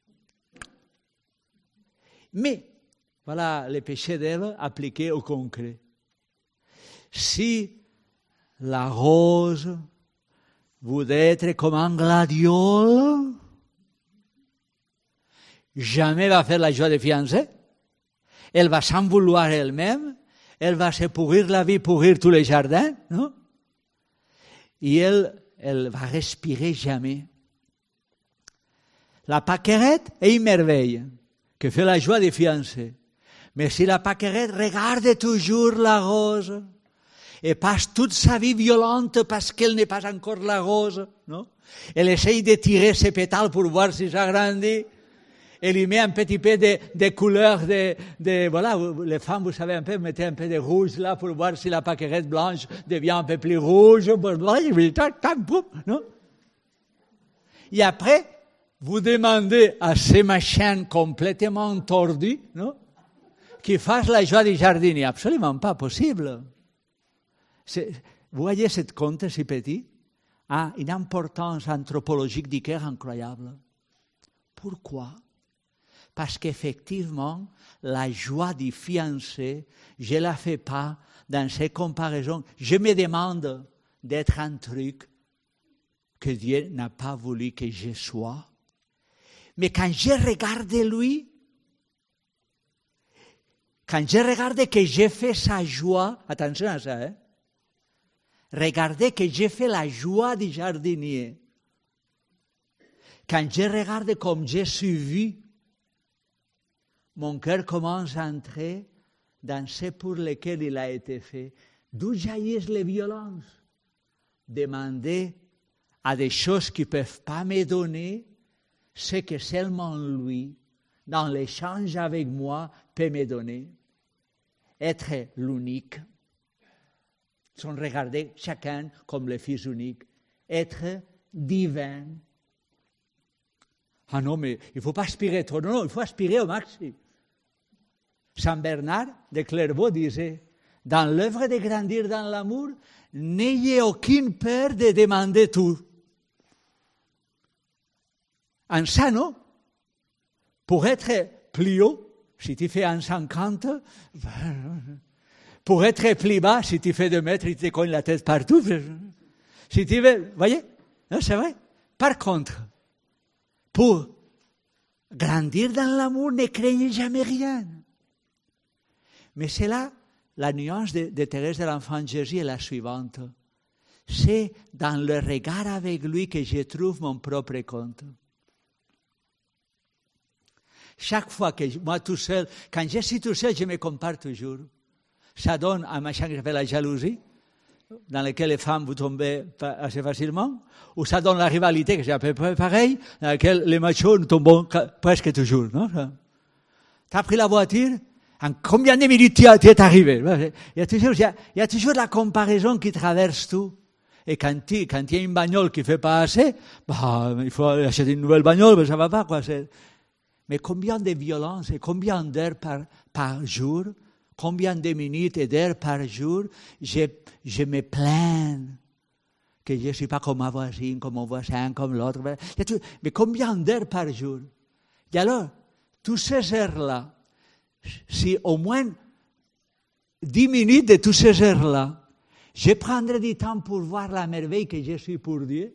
Mais, voilà le péché d'Ève appliqué au concret. Si la rose voudrait être comme un gladiole, jamais va faire la joie des fiancés. Elle va s'en vouloir elle-même. Elle va se pourrir la vie, pourrir tous les jardins, non? Et elle va respirer jamais. La paquerette est une merveille, que fait la joie des fiancés. Mais si la paquerette regarde toujours la rose, et passe toute sa vie violente parce qu'elle n'est pas encore la rose, non? Elle essaye de tirer ses pétales pour voir si ça grandit. Elle lui met un petit peu de couleur, voilà, les femmes, vous savez un peu, mettez un peu de rouge là pour voir si la paquerette blanche devient un peu plus rouge, non? Et après, vous demandez à ces machins complètement tordus, non? Qui fassent la joie du jardinier. Absolument pas possible. Vous voyez cette conte si petit a une importance anthropologique du cœur incroyable. Pourquoi? Parce qu'effectivement, la joie du fiancé, je ne la fais pas dans ces comparaisons. Je me demande d'être un truc que Dieu n'a pas voulu que je sois. Mais quand je regarde lui, quand je regarde que j'ai fait sa joie, attention à ça, hein? Regardez que j'ai fait la joie du jardinier. Quand je regarde comme je suis vu, mon cœur commence à entrer dans ce pour lequel il a été fait. D'où jaillissent les violences? Demander à des choses qui ne peuvent pas me donner ce que seulement lui, dans l'échange avec moi, peut me donner. Être l'unique. Sont regardés chacun comme le Fils unique. Être divin. Ah non, mais il ne faut pas aspirer trop. Non, il faut aspirer au maximum. Saint Bernard de Clairvaux disait, dans l'œuvre de grandir dans l'amour, n'ayez aucune peur de demander tout. En ça, non? Pour être plus haut, si tu fais un 50, pour être plus bas, si tu fais 2 mètres, il te cogne la tête partout. Si tu veux, voyez? Non, c'est vrai. Par contre, pour grandir dans l'amour, ne craignez jamais rien. Mais c'est là, la nuance de Thérèse de l'Enfant Jésus est la suivante. C'est dans le regard avec lui que je trouve mon propre compte. Chaque fois que moi tout seul, quand je suis tout seul, je me compare toujours. Ça donne un machin qui s'appelle la jalousie, dans lequel les femmes vous tombez assez facilement, ou ça donne la rivalité, que c'est à peu près pareil, dans laquelle les machos nous tombons presque toujours. Tu as pris la voiture, en combien de minutes tu es arrivé? Il y a toujours la comparaison qui traverse tout. Et quand il y a une bagnole qui ne fait pas assez, il faut acheter une nouvelle bagnole, mais ça ne va pas. Quoi. Mais combien de violences et combien d'heures par jour, combien de minutes et d'heures par jour, je me plains que je ne suis pas comme ma voisine, comme mon voisin, comme l'autre. Mais combien d'heures par jour? Et alors, toutes ces heures-là, si au moins 10 minutes de toutes ces heures-là, je prendrai du temps pour voir la merveille que je suis pour Dieu.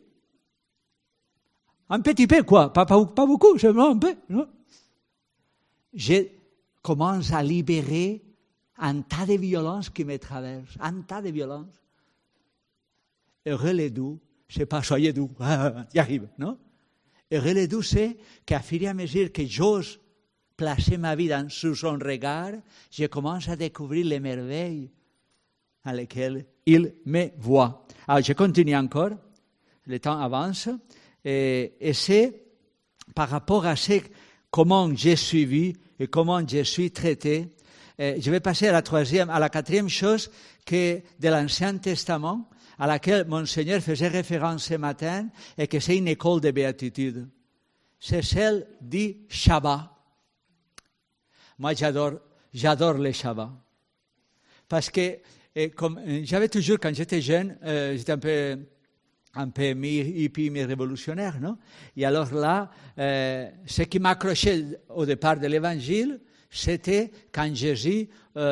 Un petit peu, quoi. Pas beaucoup, seulement un peu. Non? Je commence à libérer un tas de violences qui me traversent. Un tas de violences. Heureux les doux, c'est pas soyez doux. Y arrive, non? Heureux les doux, c'est qu'à fur et à mesure que j'ose placer ma vie sous son regard, je commence à découvrir les merveilles dans lesquelles il me voit. Alors, je continue encore, le temps avance, et c'est par rapport à comment j'ai suivi et comment je suis traité. Je vais passer à la quatrième chose que de l'Ancien Testament, à laquelle Monseigneur faisait référence ce matin, et que c'est une école de béatitude. C'est celle du Shabbat. Moi, j'adore le Shabbat. Parce que comme j'avais toujours, quand j'étais jeune, j'étais un peu mi-hippie, mi-révolutionnaire, non? Et alors là, ce qui m'accrochait au départ de l'Évangile, c'était quand Jésus,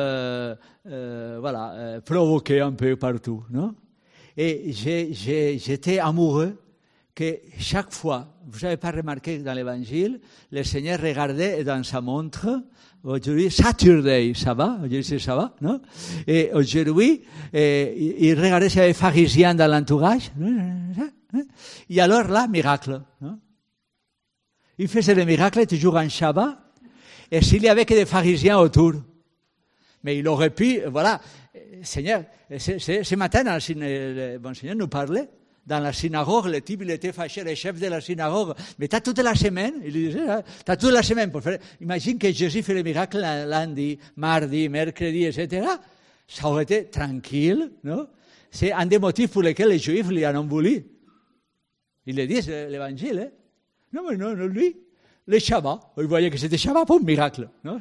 provoquait un peu partout, non? Et j'étais amoureux que chaque fois, vous n'avez pas remarqué que dans l'Évangile, le Seigneur regardait dans sa montre. Aujourd'hui, Saturday, ça va? Aujourd'hui, c'est ça va, non? Et aujourd'hui, il regardait s'il y avait des pharisiens dans l'entourage. Et alors là, miracle. Non? Il faisait des miracles toujours en Shabbat. Et s'il y avait que des pharisiens autour. Mais il aurait pu, voilà. Seigneur, ce matin, le bon Seigneur nous parlait. Dans la synagogue, le type, il était fâché, le chef de la synagogue. Mais tu as toute la semaine, il disait, tu as toute la semaine pour faire. Imagine que Jésus fait le miracle lundi, mardi, mercredi, etc. Ça aurait été tranquille, non? C'est un des motifs pour lesquels les Juifs lui en ont voulu. Ils le disent, l'Évangile. Hein? Non, mais non, lui, le Shabbat. Il voyait que c'était Shabbat pour un miracle. Non?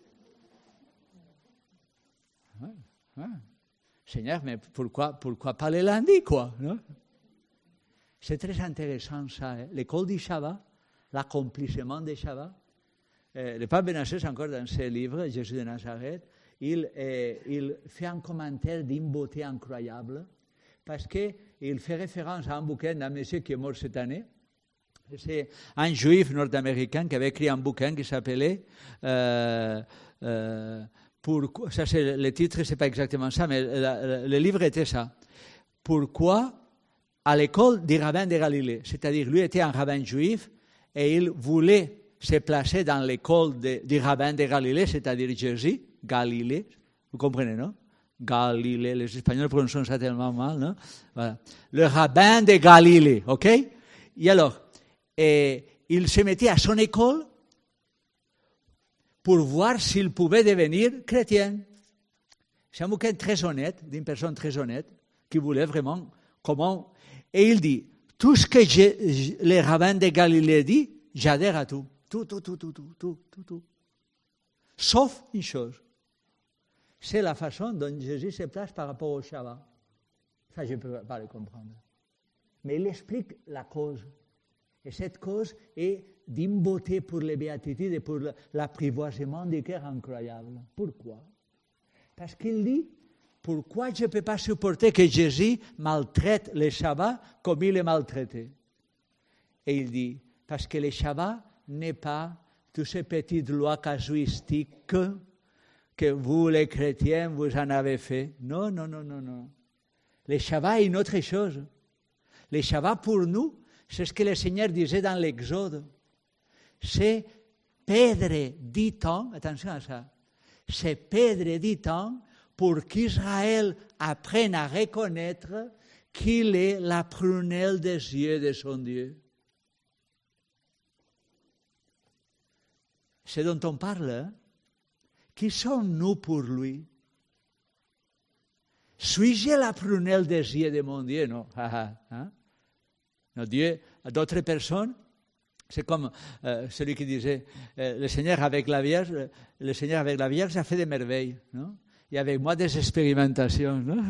Seigneur, mais pourquoi pas le lundi, quoi? Non? C'est très intéressant ça, hein? L'école du Shabbat, l'accomplissement du Shabbat. Le pape Benassès, encore dans ses livres, Jésus de Nazareth, il fait un commentaire d'une beauté incroyable, parce qu'il fait référence à un bouquin d'un monsieur qui est mort cette année. C'est un juif nord-américain qui avait écrit un bouquin qui s'appelait... ça c'est le titre, c'est pas exactement ça, mais le livre était ça. Pourquoi à l'école des rabbins de Galilée, c'est-à-dire lui était un rabbin juif et il voulait se placer dans l'école des rabbins de Galilée, c'est-à-dire Jésus, Galilée, vous comprenez, non? Galilée, les Espagnols prononcent ça tellement mal, non? Voilà. Le rabbin de Galilée, ok? Et alors, il se mettait à son école pour voir s'il pouvait devenir chrétien. C'est un bouquin très honnête, d'une personne très honnête, qui voulait vraiment comment... Et il dit, tout ce que les rabbins de Galilée disent, j'adhère à tout. Tout. Sauf une chose. C'est la façon dont Jésus se place par rapport au Shabbat. Ça, je ne peux pas le comprendre. Mais il explique la cause. Et cette cause est d'une beauté pour les béatitudes et pour l'apprivoisement du cœur incroyable. Pourquoi? Parce qu'il dit, pourquoi je ne peux pas supporter que Jésus maltraite le Shabbat comme il est maltraité? Et il dit, parce que le Shabbat n'est pas toutes ces petites lois casuistiques que vous, les chrétiens, vous en avez fait. Non. Le Shabbat est une autre chose. Le Shabbat pour nous, c'est ce que le Seigneur disait dans l'Exode. C'est perdre du temps, attention à ça, c'est perdre du temps pour qu'Israël apprenne à reconnaître qu'il est la prunelle des yeux de son Dieu. C'est dont on parle. Hein? Qui sommes-nous pour lui? Suis-je la prunelle des yeux de mon Dieu? Non. Hein? Non, Dieu, d'autres personnes, c'est comme celui qui disait, le Seigneur avec la Vierge, a fait des merveilles. Non? Et avec moi, des expérimentations. Non,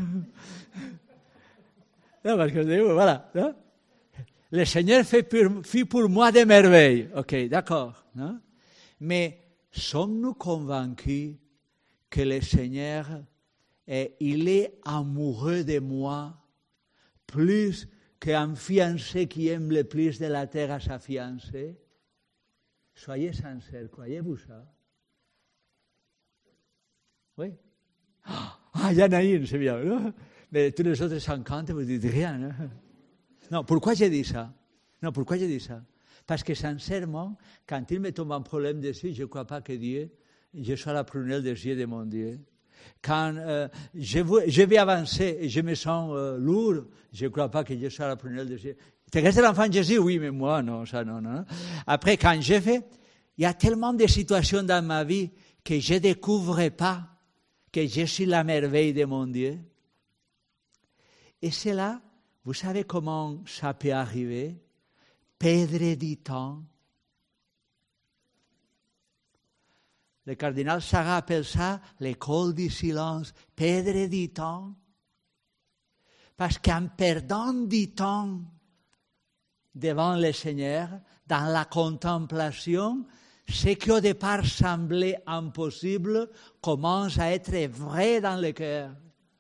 non parce que voilà. Non? Le Seigneur fait pour moi des merveilles. Ok, d'accord. Non? Mais sommes-nous convaincus que le Seigneur, il est amoureux de moi plus qu'un fiancé qui aime le plus de la terre à sa fiancée? Soyez sincères, croyez-vous ça? Oui? Ah, il y en a une, c'est bien. Non? Mais tous les autres 50, vous ne dites rien. Non, pourquoi j'ai dit ça? Parce que sincèrement, quand il me tombe un problème dessus, je ne crois pas que Dieu, je sois la prunelle des yeux de mon Dieu. Quand je vais avancer et je me sens lourd, je ne crois pas que je sois la prunelle des yeux. Tu restes l'enfant de Jésus? Oui, mais moi, non, ça, non. Après, quand j'ai fait, il y a tellement de situations dans ma vie que je ne découvre pas que je suis la merveille de mon Dieu. Et c'est là, vous savez comment ça peut arriver? Perdre du temps. Le cardinal Sarah appelle ça l'école du silence. Perdre du temps. Parce qu'en perdant du temps devant le Seigneur, dans la contemplation, ce qui au départ semblait impossible commence à être vrai dans le cœur.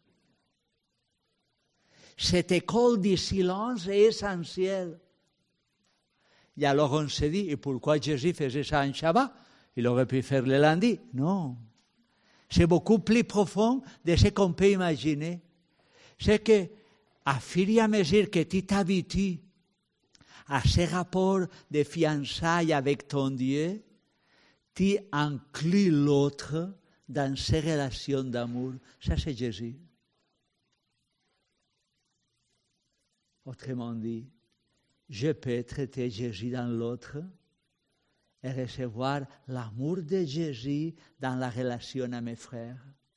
Cette école du silence est essentielle. Et alors on se dit, et pourquoi Jésus faisait ça en Shabbat? Il aurait pu faire le lundi. Non. C'est beaucoup plus profond de ce qu'on peut imaginer. C'est que, à fur et à mesure que tu t'habitues à ces rapports de fiançailles avec ton Dieu, tu inclus l'autre dans ces relations d'amour. Ça, c'est Jésus. Autrement dit, je peux traiter Jésus dans l'autre et recevoir l'amour de Jésus dans la relation à mes frères.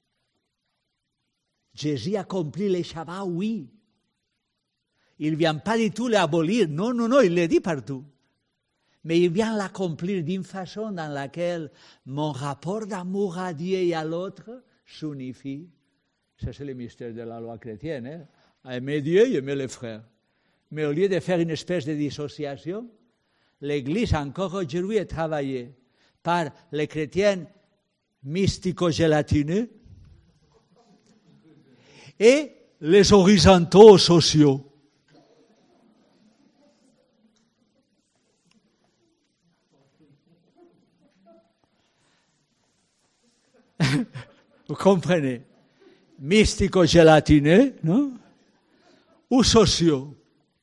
Jésus accomplit le Shabbat, oui. Il ne vient pas du tout l'abolir. Non, il le dit partout. Mais il vient l'accomplir d'une façon dans laquelle mon rapport d'amour à Dieu et à l'autre s'unifie. Ça, c'est le mystère de la loi chrétienne. Hein? Aimer Dieu et aimer les frères. Mais au lieu de faire une espèce de dissociation, l'Église encore aujourd'hui est travaillée par les chrétiens mystico-gélatineux et les horizontaux sociaux. Vous comprenez? Mystico-gélatineux, non? Ou sociaux.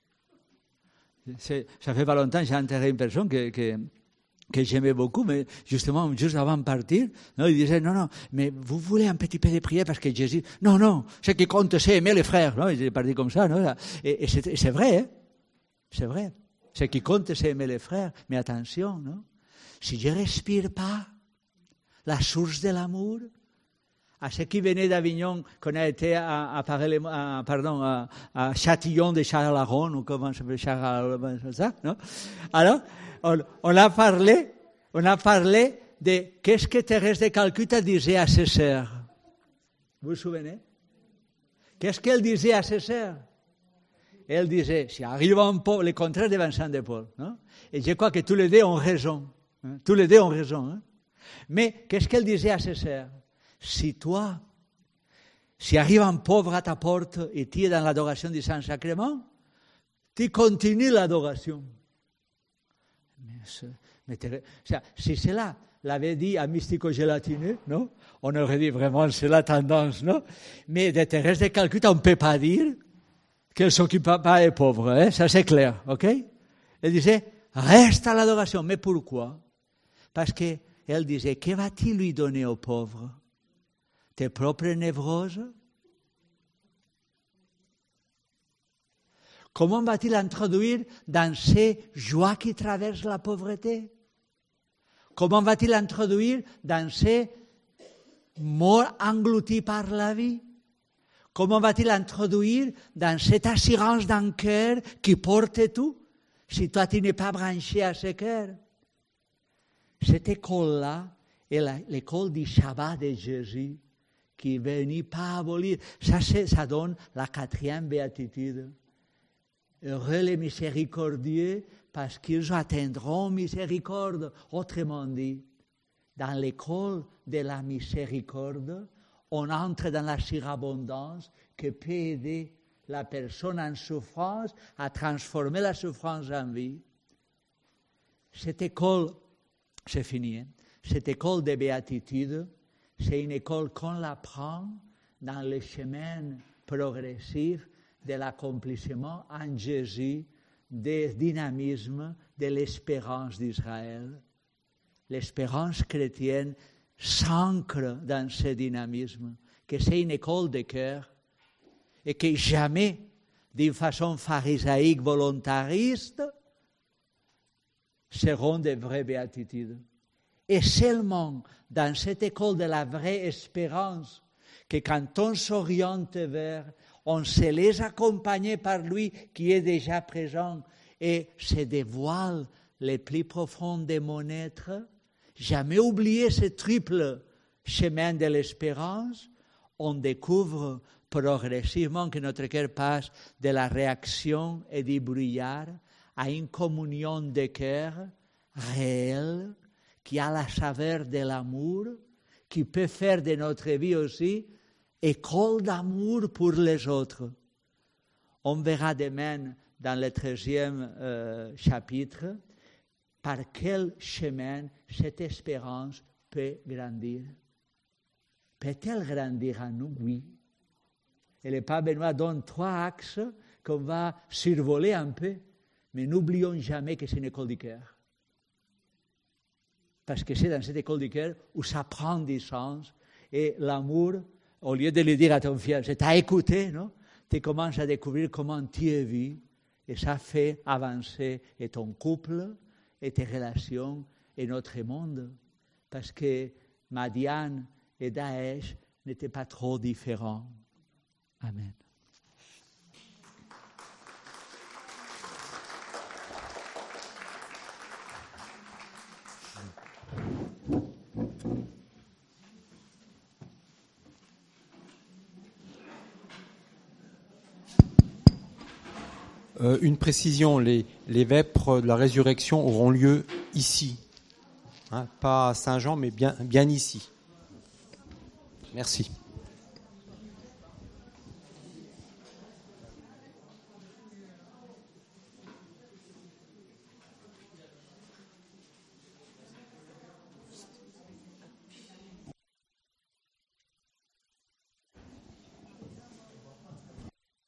Ça fait pas longtemps que j'ai enterré une personne que j'aimais beaucoup, mais justement, juste avant de partir, non, il disait, non, mais vous voulez un petit peu de prière parce que Jésus... Non, ce qui compte, c'est aimer les frères. Non, il est parti comme ça. Non, et c'est vrai, hein? C'est vrai. Ce qui compte, c'est aimer les frères. Mais attention, non? Si je ne respire pas la source de l'amour, à ceux qui venaient d'Avignon, qu'on a été à Châtillon de Chalaronne, ou comment ça s'appelle, ça, non? Alors, on a parlé de qu'est-ce que Thérèse de Calcutta disait à ses sœurs. Vous vous souvenez? Qu'est-ce qu'elle disait à ses sœurs? Elle disait, si arrive un pauvre, le contraire de Vincent de Paul, non? Et je crois que tous les deux ont raison. Hein? Tous les deux ont raison. Hein? Mais qu'est-ce qu'elle disait à ses sœurs? Si arrive un pauvre à ta porte et tu es dans l'adoration du Saint-Sacrement, tu continues l'adoration. Mais Si cela l'avait dit un mystico-gélatineux, non? On aurait dit vraiment c'est la tendance, non? Mais des Thérèse de Calcutta, on ne peut pas dire qu'elle ne s'occupe pas des pauvres, hein? Ça c'est clair, ok? Elle disait, reste à l'adoration. Mais pourquoi? Parce qu'elle disait, que va-t-il lui donner aux pauvres? Tes propres névroses? Comment va-t-il introduire dans ces joies qui traversent la pauvreté? Comment va-t-il introduire dans ces morts engloutis par la vie? Comment va-t-il introduire dans cette assurance d'un cœur qui porte tout, si toi tu n'es pas branché à ce cœur? Cette école-là est l'école du Shabbat de Jésus, qui est venu pas abolir. Ça donne la 4e béatitude. Heureux les miséricordieux, parce qu'ils atteindront miséricorde. Autrement dit, dans l'école de la miséricorde, on entre dans la surabondance que peut aider la personne en souffrance à transformer la souffrance en vie. Cette école, c'est fini, hein? Cette école de béatitude, c'est une école qu'on l'apprend dans le chemin progressif de l'accomplissement en Jésus du dynamisme de l'espérance d'Israël. L'espérance chrétienne s'ancre dans ce dynamisme, que c'est une école de cœur et que jamais, d'une façon pharisaïque volontariste, seront de vraies béatitudes. Et seulement dans cette école de la vraie espérance, que quand on s'oriente vers, on se laisse accompagner par lui qui est déjà présent et se dévoile les plus profonds de mon être. Jamais oublier ce triple chemin de l'espérance. On découvre progressivement que notre cœur passe de la réaction et du brouillard à une communion de cœur réelle qui a la saveur de l'amour, qui peut faire de notre vie aussi école d'amour pour les autres. On verra demain dans le 13e chapitre par quel chemin cette espérance peut grandir. Peut-elle grandir en nous? Oui. Et le pape Benoît donne 3 axes qu'on va survoler un peu, mais n'oublions jamais que c'est une école du cœur. Parce que c'est dans cette école du cœur où ça prend du sens et l'amour, au lieu de lui dire à ton fiancé, t'as écouté, non? Tu commences à découvrir comment tu es vu et ça fait avancer et ton couple et tes relations et notre monde. Parce que Madian et Daesh n'étaient pas trop différents. Amen. Une précision, les vêpres de la résurrection auront lieu ici, hein, pas à Saint-Jean, mais bien ici. Merci.